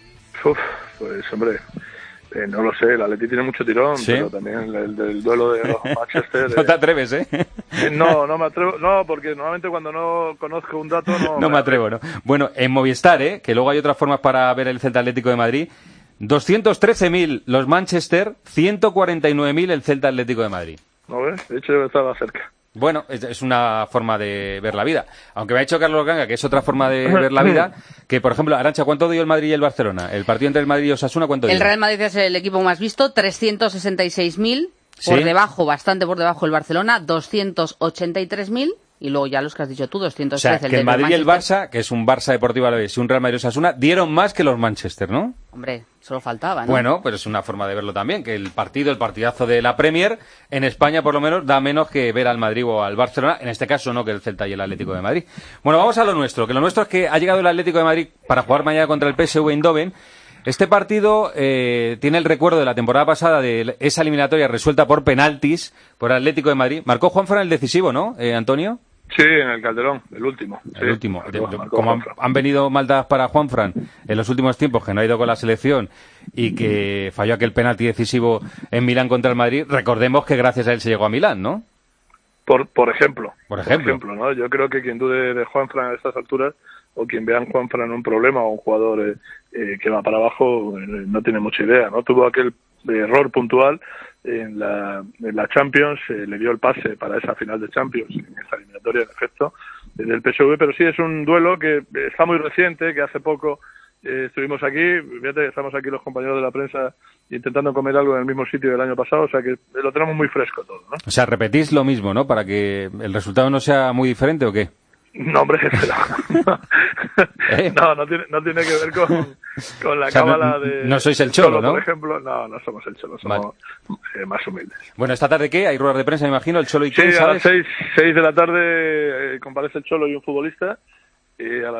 Pues hombre, no lo sé, el Atleti tiene mucho tirón, ¿sí? Pero también el duelo de los Manchester... No te atreves, No me atrevo, no, porque normalmente cuando no conozco un dato no me atrevo, ¿no? Bueno, en Movistar, que luego hay otras formas para ver el Celta Atlético de Madrid, 213.000 los Manchester, 149.000 el Celta Atlético de Madrid. ¿No ves? De hecho yo estaba cerca. Bueno, es una forma de ver la vida. Aunque me ha dicho Carlos Ganga que es otra forma de ver la vida, que por ejemplo, Arantxa, ¿cuánto dio el Madrid y el Barcelona? El partido entre el Madrid y Osasuna, ¿cuánto dio? El Real Madrid es el equipo más visto, 366.000, ¿sí? Por debajo, bastante por debajo el Barcelona, 283.000. Y luego ya los que has dicho tú, 213. O sea, que el Madrid y el Barça, que es un Barça Deportivo Alavés y un Real Madrid Osasuna, dieron más que los Manchester, ¿no? Hombre, solo faltaba, ¿no? Bueno, pero es una forma de verlo también, que el partidazo de la Premier, en España por lo menos, da menos que ver al Madrid o al Barcelona, en este caso no que el Celta y el Atlético de Madrid. Bueno, vamos a lo nuestro, que lo nuestro es que ha llegado el Atlético de Madrid para jugar mañana contra el PSV Eindhoven. Este partido tiene el recuerdo de la temporada pasada de esa eliminatoria resuelta por penaltis por el Atlético de Madrid. Marcó Juanfran el decisivo, ¿no, Antonio? Sí, en el Calderón, el último. El último. Como han venido mal dadas para Juanfran en los últimos tiempos, que no ha ido con la selección y que falló aquel penalti decisivo en Milán contra el Madrid, recordemos que gracias a él se llegó a Milán, ¿no? Por ejemplo, ¿no? Yo creo que quien dude de Juanfran a estas alturas, o quien vea en Juanfran un problema o un jugador que va para abajo, no tiene mucha idea, ¿no? Tuvo aquel error puntual en la Champions, le dio el pase para esa final de Champions, en esa eliminatoria, en efecto, del PSV, pero sí es un duelo que está muy reciente, que hace poco estuvimos aquí, fíjate, estamos aquí los compañeros de la prensa intentando comer algo en el mismo sitio del año pasado, o sea que lo tenemos muy fresco todo, ¿no? O sea, repetís lo mismo, ¿no? Para que el resultado no sea muy diferente, ¿o qué? No, hombre, no tiene que ver con la cábala de... No sois el Cholo, ¿no? Por ejemplo, no somos el Cholo, somos más humildes. Bueno, ¿esta tarde qué? ¿Hay ruedas de prensa, me imagino? ¿El Cholo y quién, sí, sabes? A las 6 de la tarde comparece el Cholo y un futbolista, y a las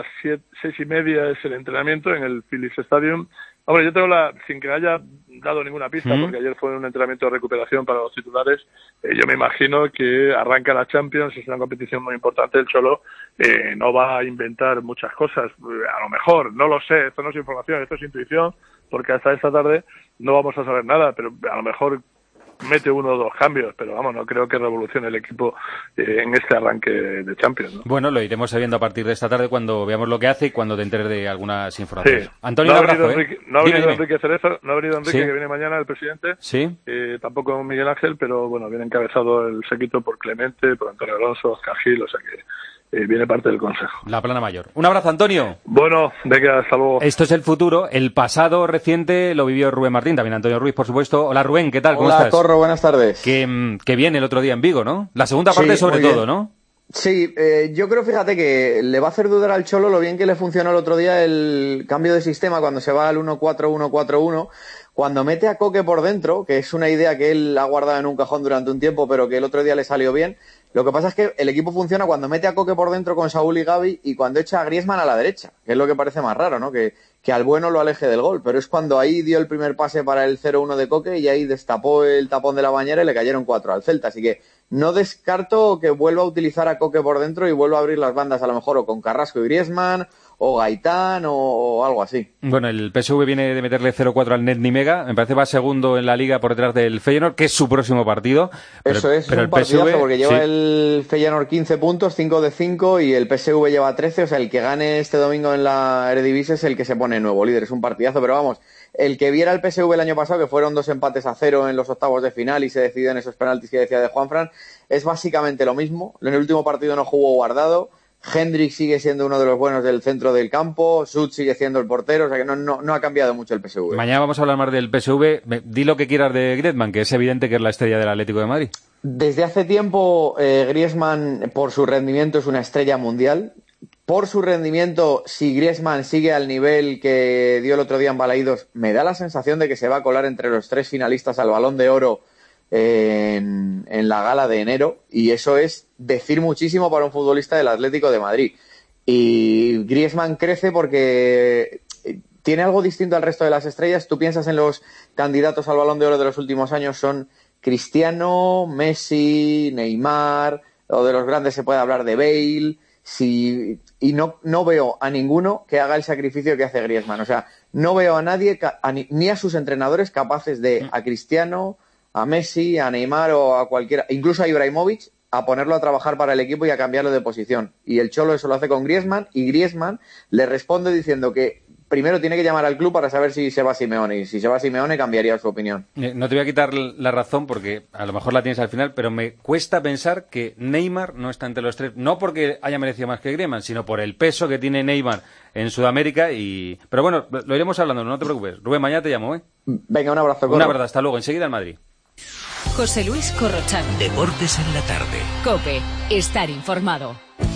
6:30 es el entrenamiento en el Philips Stadium. Hombre, yo tengo sin que haya dado ninguna pista, porque ayer fue un entrenamiento de recuperación para los titulares, yo me imagino que arranca la Champions, es una competición muy importante, el Cholo no va a inventar muchas cosas, a lo mejor, no lo sé, esto no es información, esto es intuición, porque hasta esta tarde no vamos a saber nada, pero a lo mejor mete 1 o 2 cambios, pero vamos, no creo que revolucione el equipo en este arranque de Champions, ¿no? Bueno, lo iremos sabiendo a partir de esta tarde cuando veamos lo que hace y cuando te enteres de algunas informaciones. Sí. Antonio, un abrazo, no ha venido Enrique Cerezo, no ha venido Enrique, ¿Sí? Que viene mañana, el presidente. Sí. Tampoco Miguel Ángel, pero bueno, viene encabezado el séquito por Clemente, por Antonio Alonso, Oscar Gil, o sea que viene parte del consejo. La plana mayor. Un abrazo, Antonio. Bueno, venga, hasta luego. Esto es el futuro. El pasado reciente lo vivió Rubén Martín, también Antonio Ruiz, por supuesto. Hola, Rubén, ¿qué tal? ¿Cómo estás? Hola, Corro, buenas tardes. Que bien el otro día en Vigo, ¿no? La segunda parte sobre todo, ¿no? Sí, yo creo, fíjate, que le va a hacer dudar al Cholo lo bien que le funcionó el otro día el cambio de sistema cuando se va al 1-4-1-4-1, cuando mete a Coque por dentro, que es una idea que él ha guardado en un cajón durante un tiempo, pero que el otro día le salió bien. Lo que pasa es que el equipo funciona cuando mete a Coque por dentro con Saúl y Gavi y cuando echa a Griezmann a la derecha, que es lo que parece más raro, ¿no? Que al bueno lo aleje del gol, pero es cuando ahí dio el primer pase para el 0-1 de Coque y ahí destapó el tapón de la bañera y le cayeron 4 al Celta, así que no descarto que vuelva a utilizar a Coque por dentro y vuelva a abrir las bandas a lo mejor o con Carrasco y Griezmann o Gaitán o algo así. Bueno, el PSV viene de meterle 0-4 al Net Nimega, me parece va segundo en la Liga por detrás del Feyenoord, que es su próximo partido. Eso es un partidazo porque lleva el Feyenoord 15 puntos, 5 de 5 y el PSV lleva 13, o sea, el que gane este domingo en la Eredivisie es el que se pone nuevo líder, es un partidazo, pero vamos, el que viera el PSV el año pasado, que fueron 2 empates a 0 en los octavos de final y se decidió en esos penaltis que decía de Juanfran, es básicamente lo mismo. En el último partido no jugó Guardado, Hendrik sigue siendo uno de los buenos del centro del campo, Sud sigue siendo el portero, o sea que no ha cambiado mucho el PSV. Mañana vamos a hablar más del PSV. Di lo que quieras de Griezmann, que es evidente que es la estrella del Atlético de Madrid. Desde hace tiempo Griezmann, por su rendimiento, es una estrella mundial. Por su rendimiento, si Griezmann sigue al nivel que dio el otro día en Balaídos, me da la sensación de que se va a colar entre los 3 finalistas al Balón de Oro en la gala de enero, y eso es decir muchísimo para un futbolista del Atlético de Madrid. Y Griezmann crece porque tiene algo distinto al resto de las estrellas. Tú piensas en los candidatos al Balón de Oro de los últimos años, son Cristiano, Messi, Neymar, o de los grandes se puede hablar de Bale, y no veo a ninguno que haga el sacrificio que hace Griezmann. O sea, no veo a nadie, ni a sus entrenadores, capaces de a Cristiano, a Messi, a Neymar o a cualquiera, incluso a Ibrahimovic, a ponerlo a trabajar para el equipo y a cambiarlo de posición. Y el Cholo eso lo hace con Griezmann, y Griezmann le responde diciendo que primero tiene que llamar al club para saber si se va Simeone, y si se va Simeone cambiaría su opinión. No te voy a quitar la razón porque a lo mejor la tienes al final, pero me cuesta pensar que Neymar no está entre los 3, no porque haya merecido más que Griezmann, sino por el peso que tiene Neymar en Sudamérica. Pero bueno, lo iremos hablando, no te preocupes. Rubén, mañana te llamo, ¿eh? Venga, un abrazo. Un abrazo, hasta luego, enseguida al Madrid. José Luis Corrochano. Deportes en la tarde. COPE. Estar informado.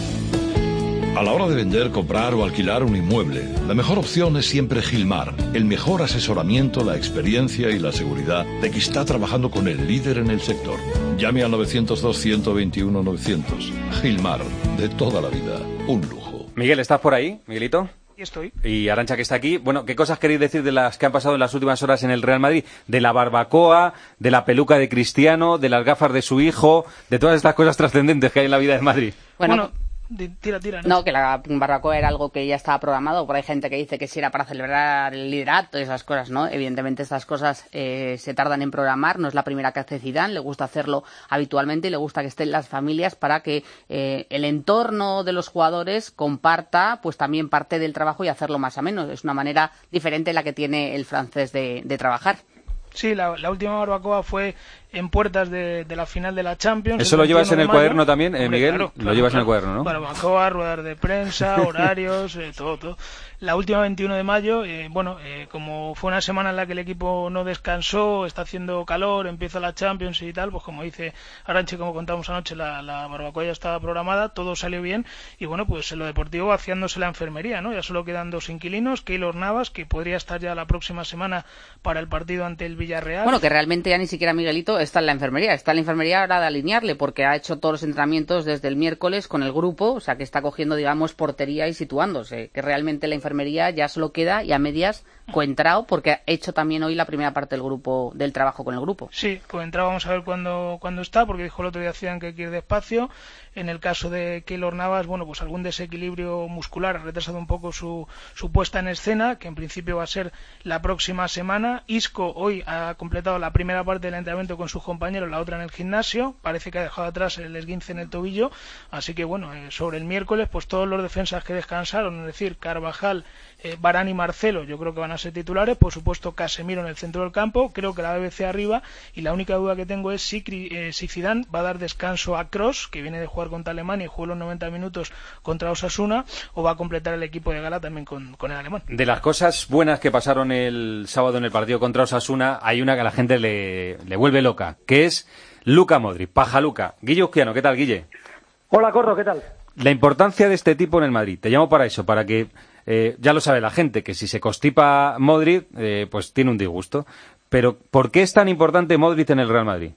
A la hora de vender, comprar o alquilar un inmueble, la mejor opción es siempre Gilmar. El mejor asesoramiento, la experiencia y la seguridad de que está trabajando con el líder en el sector. Llame al 902-121-900. Gilmar, de toda la vida, un lujo. Miguel, ¿estás por ahí, Miguelito? Estoy. Y Arantxa, que está aquí. Bueno, ¿qué cosas queréis decir de las que han pasado en las últimas horas en el Real Madrid? De la barbacoa, de la peluca de Cristiano, de las gafas de su hijo, de todas estas cosas trascendentes que hay en la vida de Madrid. Bueno, tira. No, que la barbacoa era algo que ya estaba programado, porque hay gente que dice que si era para celebrar el liderato y esas cosas, ¿no? Evidentemente estas cosas se tardan en programar, no es la primera que hace Zidane, le gusta hacerlo habitualmente y le gusta que estén las familias para que el entorno de los jugadores comparta pues también parte del trabajo y hacerlo más ameno. Es una manera diferente la que tiene el francés de trabajar. Sí, la última barbacoa fue en puertas de la final de la Champions. ¿Eso lo llevas en el cuaderno también, Miguel? Claro, lo llevas en el cuaderno, ¿no? Barbacoa, ruedas de prensa, horarios, todo. La última 21 de mayo, como fue una semana en la que el equipo no descansó, está haciendo calor, empieza la Champions y tal, pues como dice Arantxa, como contamos anoche, la barbacoa ya estaba programada, todo salió bien y bueno, pues en lo deportivo vaciándose la enfermería, ¿no? Ya solo quedan 2 inquilinos, Keylor Navas, que podría estar ya la próxima semana para el partido ante el Villarreal. Bueno, que realmente ya ni siquiera Miguelito está en la enfermería ahora de alinearle, porque ha hecho todos los entrenamientos desde el miércoles con el grupo, o sea que está cogiendo, digamos, portería y situándose, que realmente la enfermería ya solo queda y a medias Coentrao, porque ha hecho también hoy la primera parte del trabajo con el grupo. Sí, Coentrao vamos a ver cuándo está, porque dijo el otro día Zidane que hay que ir despacio. En el caso de Keylor Navas, bueno, pues algún desequilibrio muscular ha retrasado un poco su puesta en escena, que en principio va a ser la próxima semana. Isco hoy ha completado la primera parte del entrenamiento con sus compañeros, la otra en el gimnasio. Parece que ha dejado atrás el esguince en el tobillo, así que bueno, sobre el miércoles, pues todos los defensas que descansaron, es decir, Carvajal, Varane y Marcelo, yo creo que van a ser titulares. Por supuesto, Casemiro en el centro del campo, creo que la BBC arriba, y la única duda que tengo es si Zidane va a dar descanso a Kroos, que viene de jugar contra Alemania y jugó los 90 minutos contra Osasuna, o va a completar el equipo de gala también con el alemán. De las cosas buenas que pasaron el sábado en el partido contra Osasuna, hay una que a la gente le vuelve loca, que es Luka Modric, Pajaluka. Guille Uzquiano, ¿qué tal, Guille? Hola, Corro, ¿qué tal? La importancia de este tipo en el Madrid. Te llamo para eso, para que ya lo sabe la gente, que si se constipa Modric, pues tiene un disgusto. Pero, ¿por qué es tan importante Modric en el Real Madrid?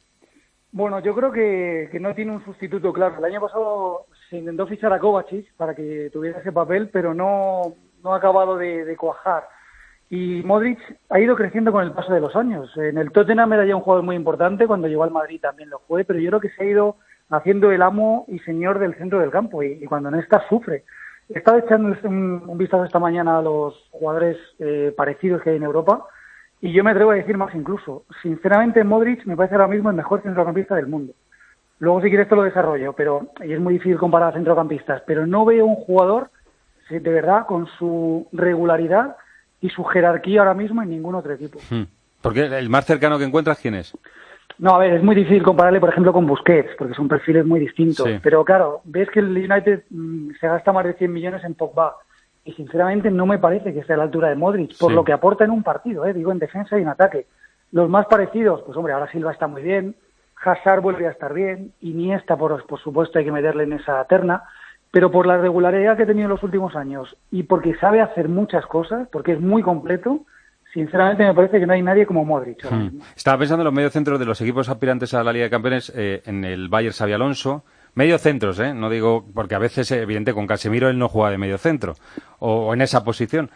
Bueno, yo creo que no tiene un sustituto claro. El año pasado se intentó fichar a Kovacic para que tuviera ese papel, pero no ha acabado de cuajar. Y Modric ha ido creciendo con el paso de los años. En el Tottenham era ya un jugador muy importante, cuando llegó al Madrid también lo fue, pero yo creo que se ha ido haciendo el amo y señor del centro del campo, y cuando no está, sufre. He estado echando un vistazo esta mañana a los jugadores parecidos que hay en Europa, y yo me atrevo a decir más incluso. Sinceramente, Modric me parece ahora mismo el mejor centrocampista del mundo. Luego, si quieres, te lo desarrollo, y es muy difícil comparar a centrocampistas, pero no veo un jugador, de verdad, con su regularidad y su jerarquía ahora mismo en ningún otro equipo. Porque el más cercano que encuentras, ¿quién es? No, a ver, es muy difícil compararle, por ejemplo, con Busquets, porque son perfiles muy distintos. Sí. Pero claro, ves que el United se gasta más de 100 millones en Pogba, y sinceramente no me parece que esté a la altura de Modric, por lo que aporta en un partido, digo, en defensa y en ataque. Los más parecidos, pues hombre, ahora Silva está muy bien, Hazard vuelve a estar bien, Iniesta, por supuesto, hay que meterle en esa terna, pero por la regularidad que ha tenido en los últimos años y porque sabe hacer muchas cosas, porque es muy completo, sinceramente me parece que no hay nadie como Modric. Estaba pensando en los mediocentros de los equipos aspirantes a la Liga de Campeones, en el Bayern Xabi Alonso. Mediocentros, no digo, porque a veces, evidente, con Casemiro él no juega de mediocentro, o en esa posición.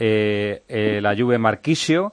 La Juve Marquisio,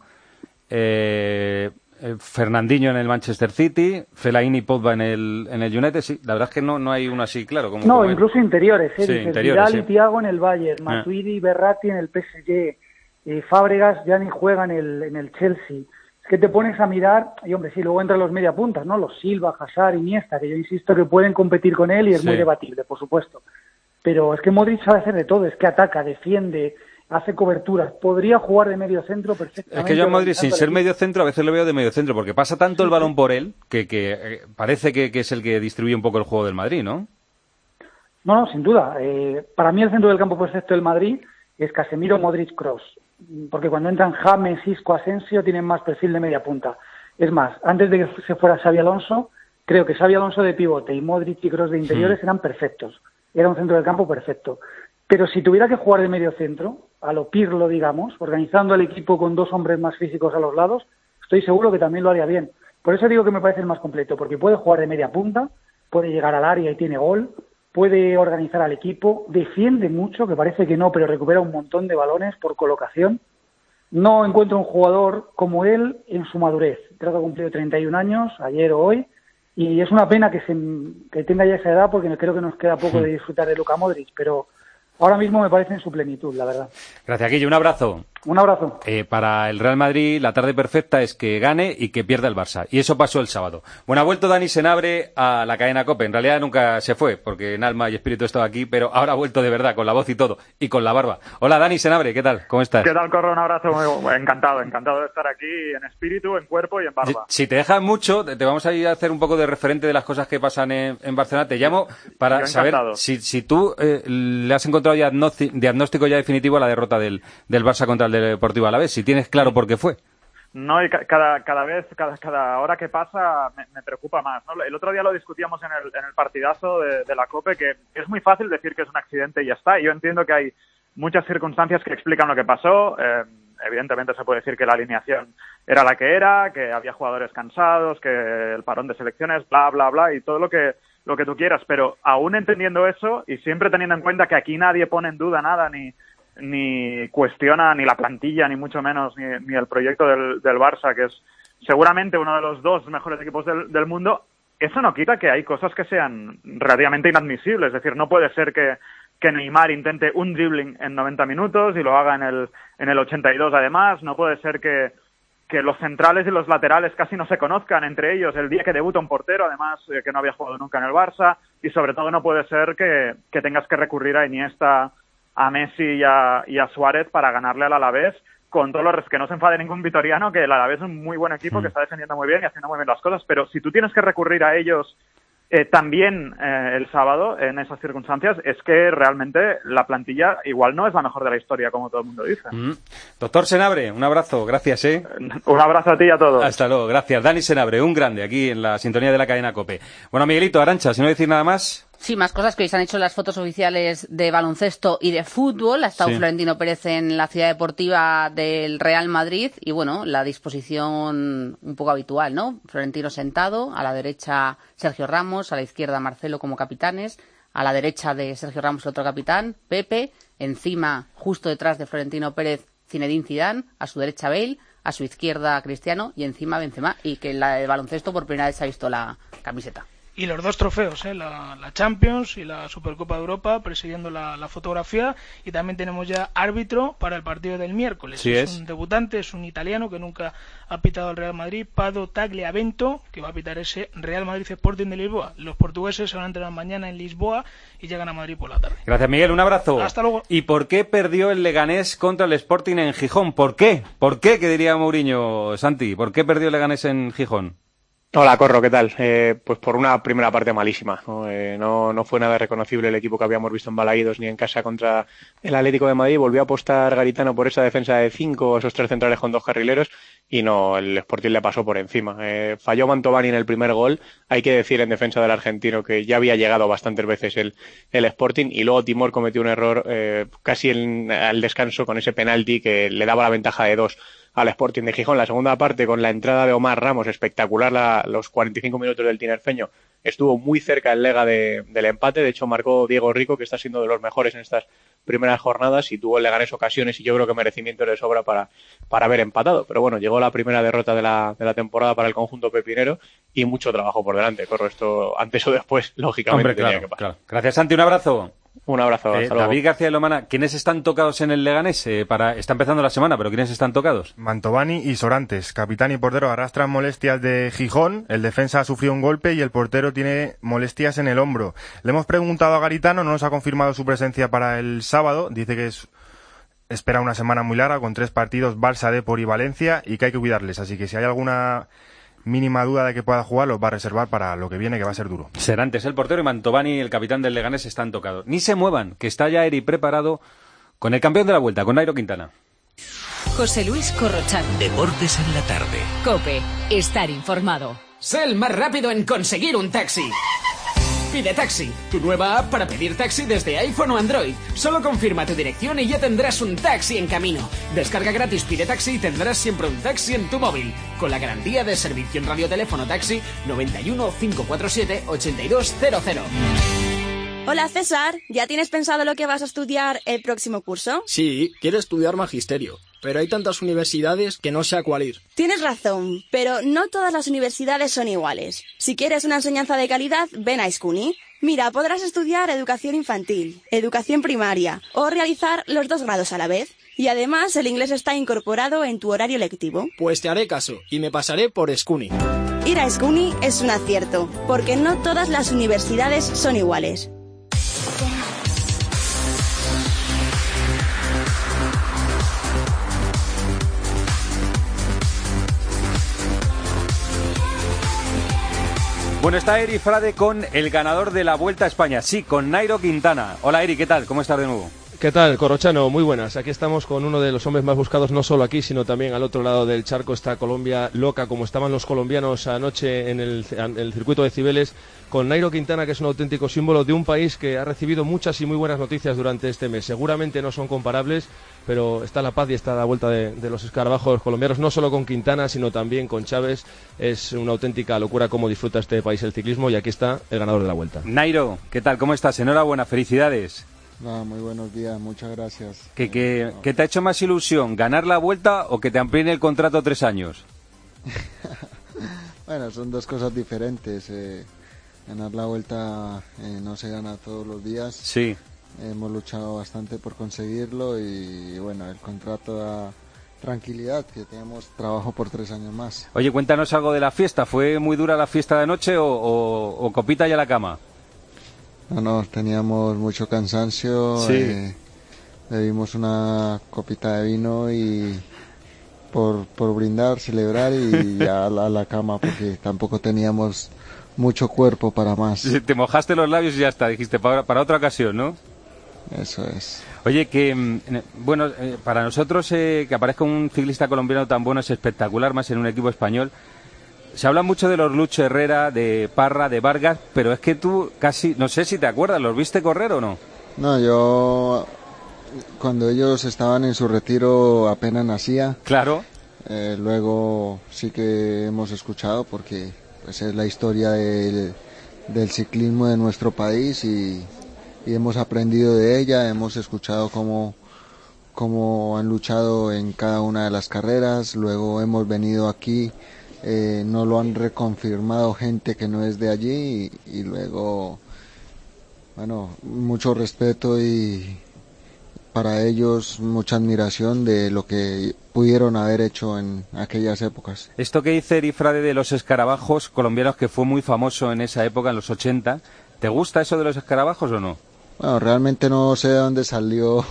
Fernandinho en el Manchester City, Fellaini y Pogba en el United. Sí, la verdad es que no hay uno así claro. No, incluso interiores, sí, interiores, Vidal y Thiago en el Bayern, Matuidi y Berratti en el PSG, Fábregas ya ni juega en el Chelsea. Es que te pones a mirar, y hombre, sí, luego entran los mediapuntas, ¿no? Los Silva, Hazard, Iniesta, que yo insisto que pueden competir con él y es muy debatible, por supuesto. Pero es que Modric sabe hacer de todo, es que ataca, defiende, hace coberturas, podría jugar de medio centro perfectamente. Es que yo a Modric, sin ser medio centro, a veces lo veo de medio centro, porque pasa tanto el balón por él, que parece que es el que distribuye un poco el juego del Madrid, ¿no? No, sin duda. Para mí el centro del campo perfecto del Madrid es Casemiro, Modric, Kroos. Porque cuando entran James, Isco, Asensio tienen más perfil de media punta. Es más, antes de que se fuera Xabi Alonso, creo que Xabi Alonso de pivote y Modric y Kroos de interiores eran perfectos. Era un centro del campo perfecto. Pero si tuviera que jugar de medio centro, a lo Pirlo, digamos, organizando el equipo con 2 hombres más físicos a los lados, estoy seguro que también lo haría bien. Por eso digo que me parece el más completo, porque puede jugar de media punta, puede llegar al área y tiene gol, puede organizar al equipo, defiende mucho, que parece que no, pero recupera un montón de balones por colocación. No encuentro un jugador como él en su madurez. Creo que ha cumplido 31 años, ayer o hoy, y es una pena que tenga ya esa edad, porque creo que nos queda poco de disfrutar de Luka Modric, pero ahora mismo me parece en su plenitud, la verdad. Gracias, Guille. Un abrazo. Un abrazo. Para el Real Madrid, la tarde perfecta es que gane y que pierda el Barça. Y eso pasó el sábado. Bueno, ha vuelto Dani Senabre a la cadena COPE. En realidad nunca se fue, porque en alma y espíritu estaba aquí, pero ahora ha vuelto de verdad, con la voz y todo, y con la barba. Hola, Dani Senabre, ¿qué tal? ¿Cómo estás? ¿Qué tal, Corro? Un abrazo. Encantado de estar aquí en espíritu, en cuerpo y en barba. Si te dejas mucho, te vamos a ir a hacer un poco de referente de las cosas que pasan en Barcelona. Te llamo para saber si tú le has encontrado ya diagnóstico ya definitivo a la derrota del Barça contra el Deportivo Alavés. Si tienes claro por qué fue. No, y cada hora que pasa me preocupa más, ¿no? El otro día lo discutíamos en el partidazo de la COPE, que es muy fácil decir que es un accidente y ya está. Yo entiendo que hay muchas circunstancias que explican lo que pasó. Evidentemente se puede decir que la alineación era la que era, que había jugadores cansados, que el parón de selecciones, bla, bla, bla, y todo lo que tú quieras. Pero aún entendiendo eso, y siempre teniendo en cuenta que aquí nadie pone en duda nada, ni cuestiona ni la plantilla, ni mucho menos ni el proyecto del Barça, que es seguramente uno de los dos mejores equipos del mundo, eso no quita que hay cosas que sean relativamente inadmisibles. Es decir, no puede ser que Neymar intente un dribbling en 90 minutos y lo haga en el 82 además. No puede ser que los centrales y los laterales casi no se conozcan entre ellos el día que debuta un portero, además que no había jugado nunca en el Barça, y sobre todo no puede ser que tengas que recurrir a Iniesta, a Messi y a Suárez para ganarle al Alavés, con todos los que no se enfade ningún vitoriano, que el Alavés es un muy buen equipo que está defendiendo muy bien y haciendo muy bien las cosas, pero si tú tienes que recurrir a ellos también el sábado en esas circunstancias, es que realmente la plantilla igual no es la mejor de la historia, como todo el mundo dice. Doctor Senabre, un abrazo, gracias. Un abrazo a ti y a todos. Hasta luego, gracias. Dani Senabre, un grande aquí en la sintonía de la cadena COPE. Bueno, Miguelito, Arantxa, si no decir nada más. Sí, más cosas que hoy se han hecho las fotos oficiales de baloncesto y de fútbol. Ha estado Florentino Pérez en la ciudad deportiva del Real Madrid y, bueno, la disposición un poco habitual, ¿no? Florentino sentado, a la derecha Sergio Ramos, a la izquierda Marcelo como capitanes, a la derecha de Sergio Ramos el otro capitán, Pepe, encima, justo detrás de Florentino Pérez, Zinedine Zidane, a su derecha Bale, a su izquierda Cristiano y encima Benzema, y que en la de baloncesto por primera vez se ha visto la camiseta. Y los dos trofeos, la Champions y la Supercopa de Europa, presidiendo la fotografía. Y también tenemos ya árbitro para el partido del miércoles. Sí, es un debutante, es un italiano que nunca ha pitado el Real Madrid, Pado Tagliavento, que va a pitar ese Real Madrid Sporting de Lisboa. Los portugueses se van a entrenar mañana en Lisboa y llegan a Madrid por la tarde. Gracias, Miguel, un abrazo. Hasta luego. ¿Y por qué perdió el Leganés contra el Sporting en Gijón? ¿Por qué? ¿Por qué, que diría Mourinho, Santi? ¿Por qué perdió el Leganés en Gijón? Hola, Corro, ¿qué tal? Pues por una primera parte malísima, ¿no? No fue nada reconocible el equipo que habíamos visto en Balaídos ni en casa contra el Atlético de Madrid. Volvió a apostar Garitano por esa defensa de 5, esos 3 centrales con 2 carrileros, y no, el Sporting le pasó por encima. Falló Mantovani en el primer gol. Hay que decir en defensa del argentino que ya había llegado bastantes veces el Sporting, y luego Timor cometió un error casi al descanso con ese penalti que le daba la ventaja de 2 al Sporting de Gijón. La segunda parte, con la entrada de Omar Ramos, espectacular, los 45 minutos del tinerfeño, estuvo muy cerca el Lega del empate. De hecho, marcó Diego Rico, que está siendo de los mejores en estas primeras jornadas, y tuvo el Leganés ocasiones, y yo creo que merecimiento de sobra para haber empatado. Pero bueno, llegó la primera derrota de la temporada para el conjunto pepinero, y mucho trabajo por delante. Corro, esto antes o después, lógicamente, tenía que pasar. Claro. Gracias, Santi, un abrazo. Un abrazo, hasta luego. David García de Lomana, ¿quiénes están tocados en el Leganés? Está empezando la semana, pero ¿quiénes están tocados? Mantovani y Sorantes, capitán y portero, arrastran molestias de Gijón. El defensa ha sufrido un golpe y el portero tiene molestias en el hombro. Le hemos preguntado a Garitano, no nos ha confirmado su presencia para el sábado. Dice que espera una semana muy larga con 3 partidos, Barça, Depor y Valencia, y que hay que cuidarles. Así que si hay alguna mínima duda de que pueda jugar, los va a reservar para lo que viene, que va a ser duro. Serantes, el portero, y Mantovani, el capitán del Leganés, están tocados. Ni se muevan, que está ya Eri preparado con el campeón de la vuelta, con Nairo Quintana. José Luis Corrochano. Deportes en la tarde. COPE. Estar informado. Sé el más rápido en conseguir un taxi. Pide Taxi, tu nueva app para pedir taxi desde iPhone o Android. Solo confirma tu dirección y ya tendrás un taxi en camino. Descarga gratis Pide Taxi y tendrás siempre un taxi en tu móvil, con la garantía de servicio en radioteléfono taxi 91 547 8200. Hola César, ¿ya tienes pensado lo que vas a estudiar el próximo curso? Sí, quiero estudiar magisterio, pero hay tantas universidades que no sé a cuál ir. Tienes razón, pero no todas las universidades son iguales. Si quieres una enseñanza de calidad, ven a Izcuni. Mira, podrás estudiar educación infantil, educación primaria o realizar los 2 grados a la vez. Y además el inglés está incorporado en tu horario lectivo. Pues te haré caso y me pasaré por SCUNY. Ir a SCUNY es un acierto, porque no todas las universidades son iguales. Bueno, está Eri Frade con el ganador de la Vuelta a España, sí, con Nairo Quintana. Hola Eri, ¿qué tal? ¿Cómo estás de nuevo? ¿Qué tal, Corrochano? Muy buenas. Aquí estamos con uno de los hombres más buscados, no solo aquí, sino también al otro lado del charco. Está Colombia loca, como estaban los colombianos anoche en el circuito de Cibeles, con Nairo Quintana, que es un auténtico símbolo de un país que ha recibido muchas y muy buenas noticias durante este mes. Seguramente no son comparables, pero está la paz y está la vuelta de los escarabajos colombianos, no solo con Quintana, sino también con Chávez. Es una auténtica locura cómo disfruta este país el ciclismo, y aquí está el ganador de la Vuelta. Nairo, ¿qué tal? ¿Cómo estás? Enhorabuena, felicidades. Muy buenos días, muchas gracias. ¿Qué te ha hecho más ilusión, ganar la Vuelta o que te amplíen el contrato 3 años? Bueno, son dos cosas diferentes. Ganar la Vuelta no se gana todos los días. Sí. Hemos luchado bastante por conseguirlo y bueno, el contrato da tranquilidad, que tenemos trabajo por 3 años más. Oye, cuéntanos algo de la fiesta. ¿Fue muy dura la fiesta de anoche o copita y a la cama? No, teníamos mucho cansancio, sí. Bebimos una copita de vino y por brindar, celebrar y ya a la cama, porque tampoco teníamos mucho cuerpo para más. Te mojaste los labios y ya está, dijiste, para otra ocasión, ¿no? Eso es. Oye, bueno, para nosotros que aparezca un ciclista colombiano tan bueno es espectacular, más en un equipo español. Se habla mucho de los Lucho Herrera, de Parra, de Vargas, pero es que tú casi, no sé si te acuerdas, ¿los viste correr o no? No, yo cuando ellos estaban en su retiro apenas nacía. Claro. Luego sí que hemos escuchado, porque pues es la historia del ciclismo de nuestro país y hemos aprendido de ella, hemos escuchado cómo han luchado en cada una de las carreras. Luego hemos venido aquí. No lo han reconfirmado gente que no es de allí y luego, bueno, mucho respeto y para ellos mucha admiración de lo que pudieron haber hecho en aquellas épocas. Esto que dice Eri Frade de los escarabajos colombianos, que fue muy famoso en esa época, en los 80, ¿te gusta eso de los escarabajos o no? Bueno, realmente no sé de dónde salió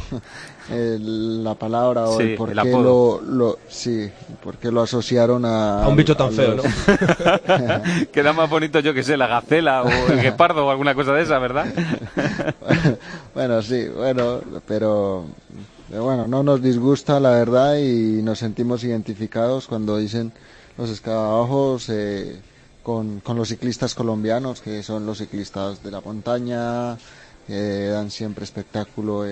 la palabra o sí, por el qué por qué lo asociaron a un bicho tan feo, ¿no? Queda más bonito, yo que sé, la gacela o el guepardo o alguna cosa de esa, ¿verdad? Bueno, sí, pero bueno, no nos disgusta la verdad y nos sentimos identificados cuando dicen los escarabajos con los ciclistas colombianos, que son los ciclistas de la montaña, que dan siempre espectáculo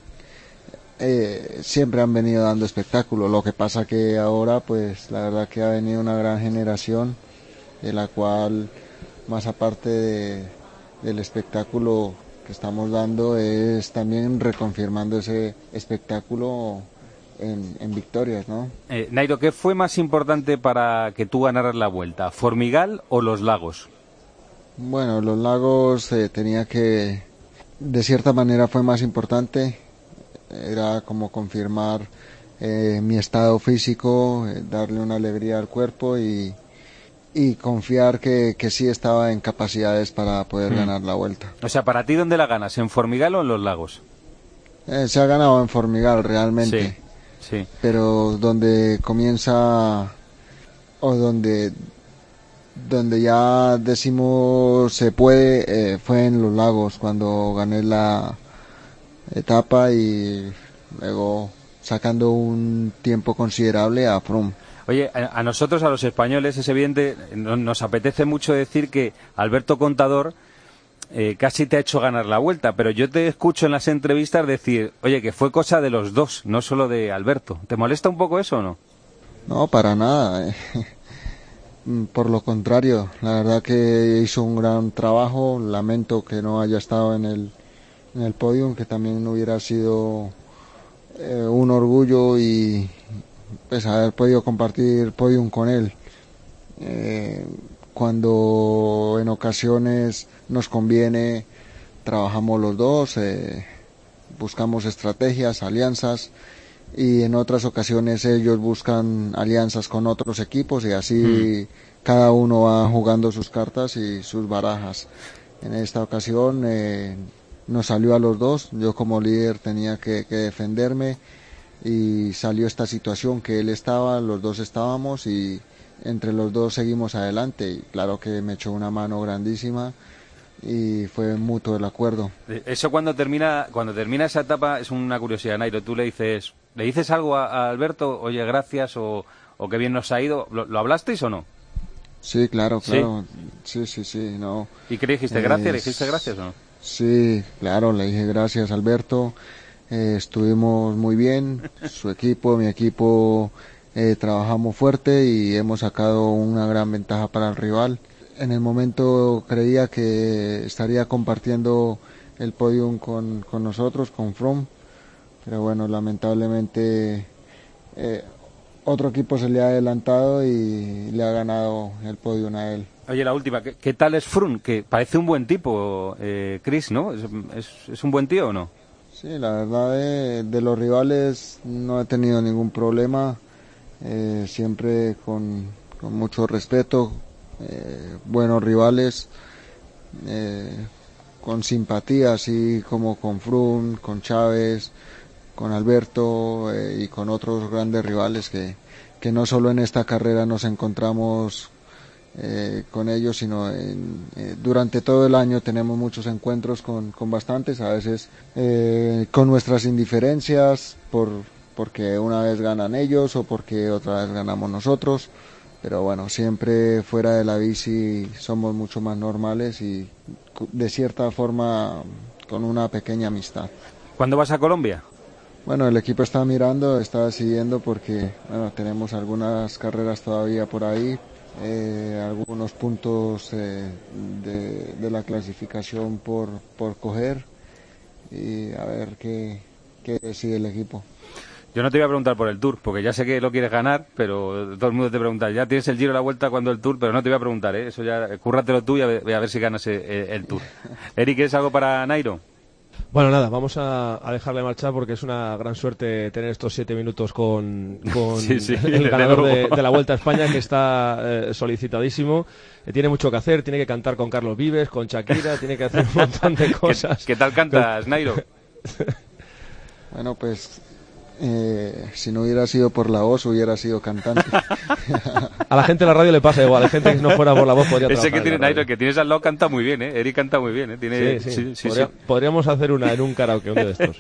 siempre han venido dando espectáculo. Lo que pasa que ahora pues la verdad que ha venido una gran generación, de la cual más aparte del espectáculo que estamos dando es también reconfirmando ese espectáculo en victorias, ¿no? Nairo, ¿qué fue más importante para que tú ganaras la Vuelta? ¿Formigal o los Lagos? Bueno, los Lagos tenía que, de cierta manera fue más importante. Era como confirmar mi estado físico, darle una alegría al cuerpo y confiar que sí estaba en capacidades para poder ganar la Vuelta. O sea, ¿para ti dónde la ganas? ¿En Formigal o en los Lagos? Se ha ganado en Formigal realmente, sí. Pero donde comienza o donde ya decimos se puede fue en los Lagos, cuando gané la etapa y luego sacando un tiempo considerable a Froome. Oye, a nosotros, a los españoles, es evidente, nos apetece mucho decir que Alberto Contador casi te ha hecho ganar la Vuelta, pero yo te escucho en las entrevistas decir, oye, que fue cosa de los dos, no solo de Alberto. ¿Te molesta un poco eso o no? No, para nada. Por lo contrario, la verdad que hizo un gran trabajo. Lamento que no haya estado en el podium, que también hubiera sido un orgullo y pues haber podido compartir podium con él. Cuando en ocasiones nos conviene trabajamos los dos, buscamos estrategias, alianzas, y en otras ocasiones ellos buscan alianzas con otros equipos y así cada uno va jugando sus cartas y sus barajas. En esta ocasión nos salió a los dos, yo como líder tenía que defenderme y salió esta situación que él estaba, los dos estábamos y entre los dos seguimos adelante y claro que me echó una mano grandísima y fue mutuo el acuerdo. Eso cuando termina esa etapa es una curiosidad, Nairo. Tú le dices algo a Alberto, oye, gracias o qué bien nos ha ido, ¿lo hablasteis o no? Sí, claro. Sí, no. ¿Y qué le dijiste? ¿Gracias? ¿Le dijiste gracias o no? Sí, claro, le dije gracias, Alberto. Estuvimos muy bien, su equipo, mi equipo, trabajamos fuerte y hemos sacado una gran ventaja para el rival. En el momento creía que estaría compartiendo el podium con nosotros, con Froome, pero bueno, lamentablemente otro equipo se le ha adelantado y le ha ganado el podium a él. Oye, la última, ¿qué tal es Froome? Que parece un buen tipo, Chris, ¿no? ¿Es un buen tío o no? Sí, la verdad de los rivales no he tenido ningún problema, siempre con mucho respeto, buenos rivales, con simpatía, así como con Froome, con Chávez, con Alberto y con otros grandes rivales que no solo en esta carrera nos encontramos con ellos, sino durante todo el año tenemos muchos encuentros con bastantes, a veces con nuestras indiferencias, porque una vez ganan ellos o porque otra vez ganamos nosotros, pero bueno, siempre fuera de la bici somos mucho más normales y de cierta forma con una pequeña amistad. ¿Cuándo vas a Colombia? Bueno, el equipo está mirando, está decidiendo porque bueno, tenemos algunas carreras todavía por ahí, algunos puntos de la clasificación por coger y a ver qué decide el equipo. Yo no te voy a preguntar por el Tour, porque ya sé que lo quieres ganar, pero todo el mundo te pregunta, ya tienes el Giro de la Vuelta, ¿cuándo el Tour? Pero no te voy a preguntar, eso ya, cúrratelo tú y a ver si ganas el Tour. Eric, ¿quieres algo para Nairo? Bueno, nada, vamos a dejarle marchar porque es una gran suerte tener estos 7 minutos con el ganador de la Vuelta a España, que está solicitadísimo. Tiene mucho que hacer, tiene que cantar con Carlos Vives, con Shakira, tiene que hacer un montón de cosas. ¿Qué tal cantas, Nairo? Bueno, pues si no hubiera sido por la voz, hubiera sido cantante. A la gente de la radio le pasa igual, a la gente que no fuera por la voz podría trabajar. Ese que tiene Nairo, que tienes al lado, canta muy bien, Eric canta muy bien, Sí. Podríamos hacer una en un karaoke, uno de estos.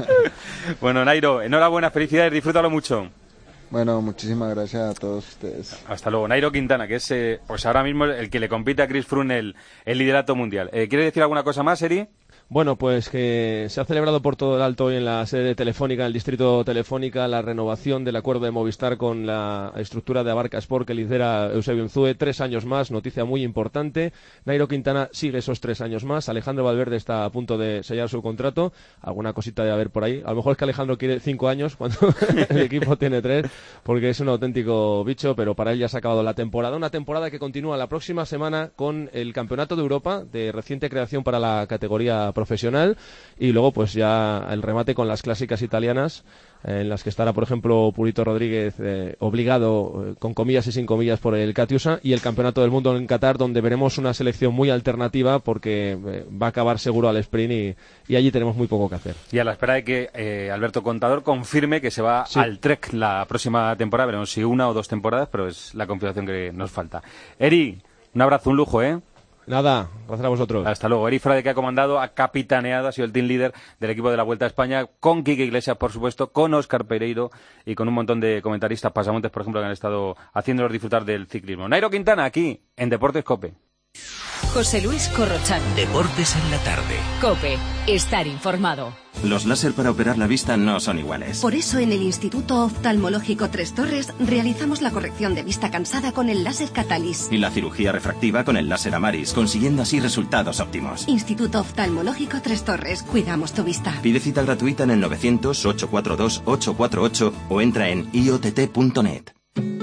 Bueno, Nairo, enhorabuena, felicidades, disfrútalo mucho. Bueno, muchísimas gracias a todos ustedes. Hasta luego. Nairo Quintana, que es pues ahora mismo el que le compite a Chris Froome el liderato mundial. ¿Quieres decir alguna cosa más, Eri? Bueno, pues que se ha celebrado por todo el Alto hoy en la sede de Telefónica, en el distrito Telefónica, la renovación del acuerdo de Movistar con la estructura de Abarca Sport que lidera Eusebio Unzúe. 3 años más, noticia muy importante. Nairo Quintana sigue esos 3 años más. Alejandro Valverde está a punto de sellar su contrato. Alguna cosita de haber por ahí. A lo mejor es que Alejandro quiere 5 años cuando el equipo tiene 3, porque es un auténtico bicho, pero para él ya se ha acabado la temporada. Una temporada que continúa la próxima semana con el Campeonato de Europa, de reciente creación para la categoría profesional, y luego pues ya el remate con las clásicas italianas, en las que estará por ejemplo Purito Rodríguez obligado con comillas y sin comillas por el Catiusa, y el Campeonato del Mundo en Qatar, donde veremos una selección muy alternativa porque va a acabar seguro al sprint y allí tenemos muy poco que hacer. Y a la espera de que Alberto Contador confirme que se va al Trek la próxima temporada, veremos si 1 o 2 temporadas, pero es la confirmación que nos falta. Eri, un abrazo, un lujo, Nada, gracias a vosotros. Hasta luego. Eri Frade, que ha comandado, ha capitaneado, ha sido el team leader del equipo de la Vuelta a España, con Quique Iglesias, por supuesto, con Óscar Pereiro y con un montón de comentaristas, pasamontes, por ejemplo, que han estado haciéndolos disfrutar del ciclismo. Nairo Quintana, aquí, en Deportes COPE. José Luis Corrochano. Deportes en la tarde. COPE. Estar informado. Los láser para operar la vista no son iguales. Por eso en el Instituto Oftalmológico Tres Torres realizamos la corrección de vista cansada con el láser Catalis. Y la cirugía refractiva con el láser Amaris, consiguiendo así resultados óptimos. Instituto Oftalmológico Tres Torres. Cuidamos tu vista. Pide cita gratuita en el 900-842-848 o entra en iott.net.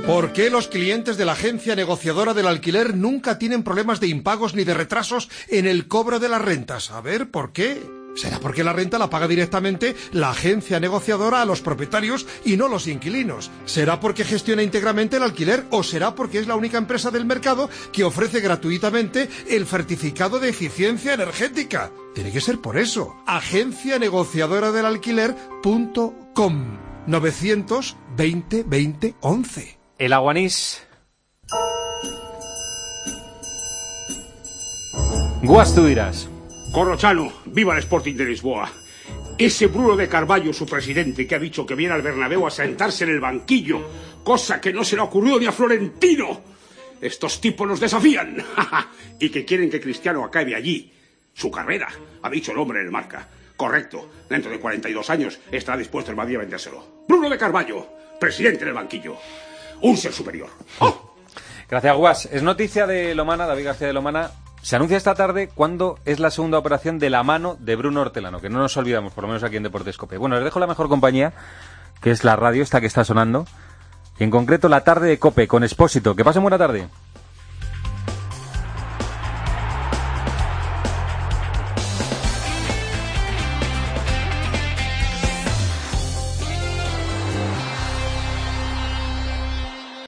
¿Por qué los clientes de la agencia negociadora del alquiler nunca tienen problemas de impagos ni de retrasos en el cobro de las rentas? A ver, ¿por qué? ¿Será porque la renta la paga directamente la agencia negociadora a los propietarios y no los inquilinos? ¿Será porque gestiona íntegramente el alquiler o será porque es la única empresa del mercado que ofrece gratuitamente el certificado de eficiencia energética? Tiene que ser por eso. agencianegociadoradelalquiler.com 920 20 11. El Aguanís. Guas, tú dirás. Corrochano, viva el Sporting de Lisboa. Ese Bruno de Carvalho, su presidente, que ha dicho que viene al Bernabéu a sentarse en el banquillo, cosa que no se le ha ocurrido ni a Florentino. Estos tipos nos desafían y que quieren que Cristiano acabe allí su carrera, ha dicho el hombre en el Marca. Correcto, dentro de 42 años estará dispuesto el Madrid a vendérselo. Bruno de Carvalho, presidente del banquillo. Un ser superior. Gracias, Guas. Es noticia de Lomana, David García de Lomana. Se anuncia esta tarde cuándo es la segunda operación de la mano de Bruno Hortelano, que no nos olvidamos, por lo menos aquí en Deportes COPE. Bueno, les dejo la mejor compañía, que es la radio esta que está sonando, y en concreto la tarde de COPE con Expósito. Que pasen buena tarde.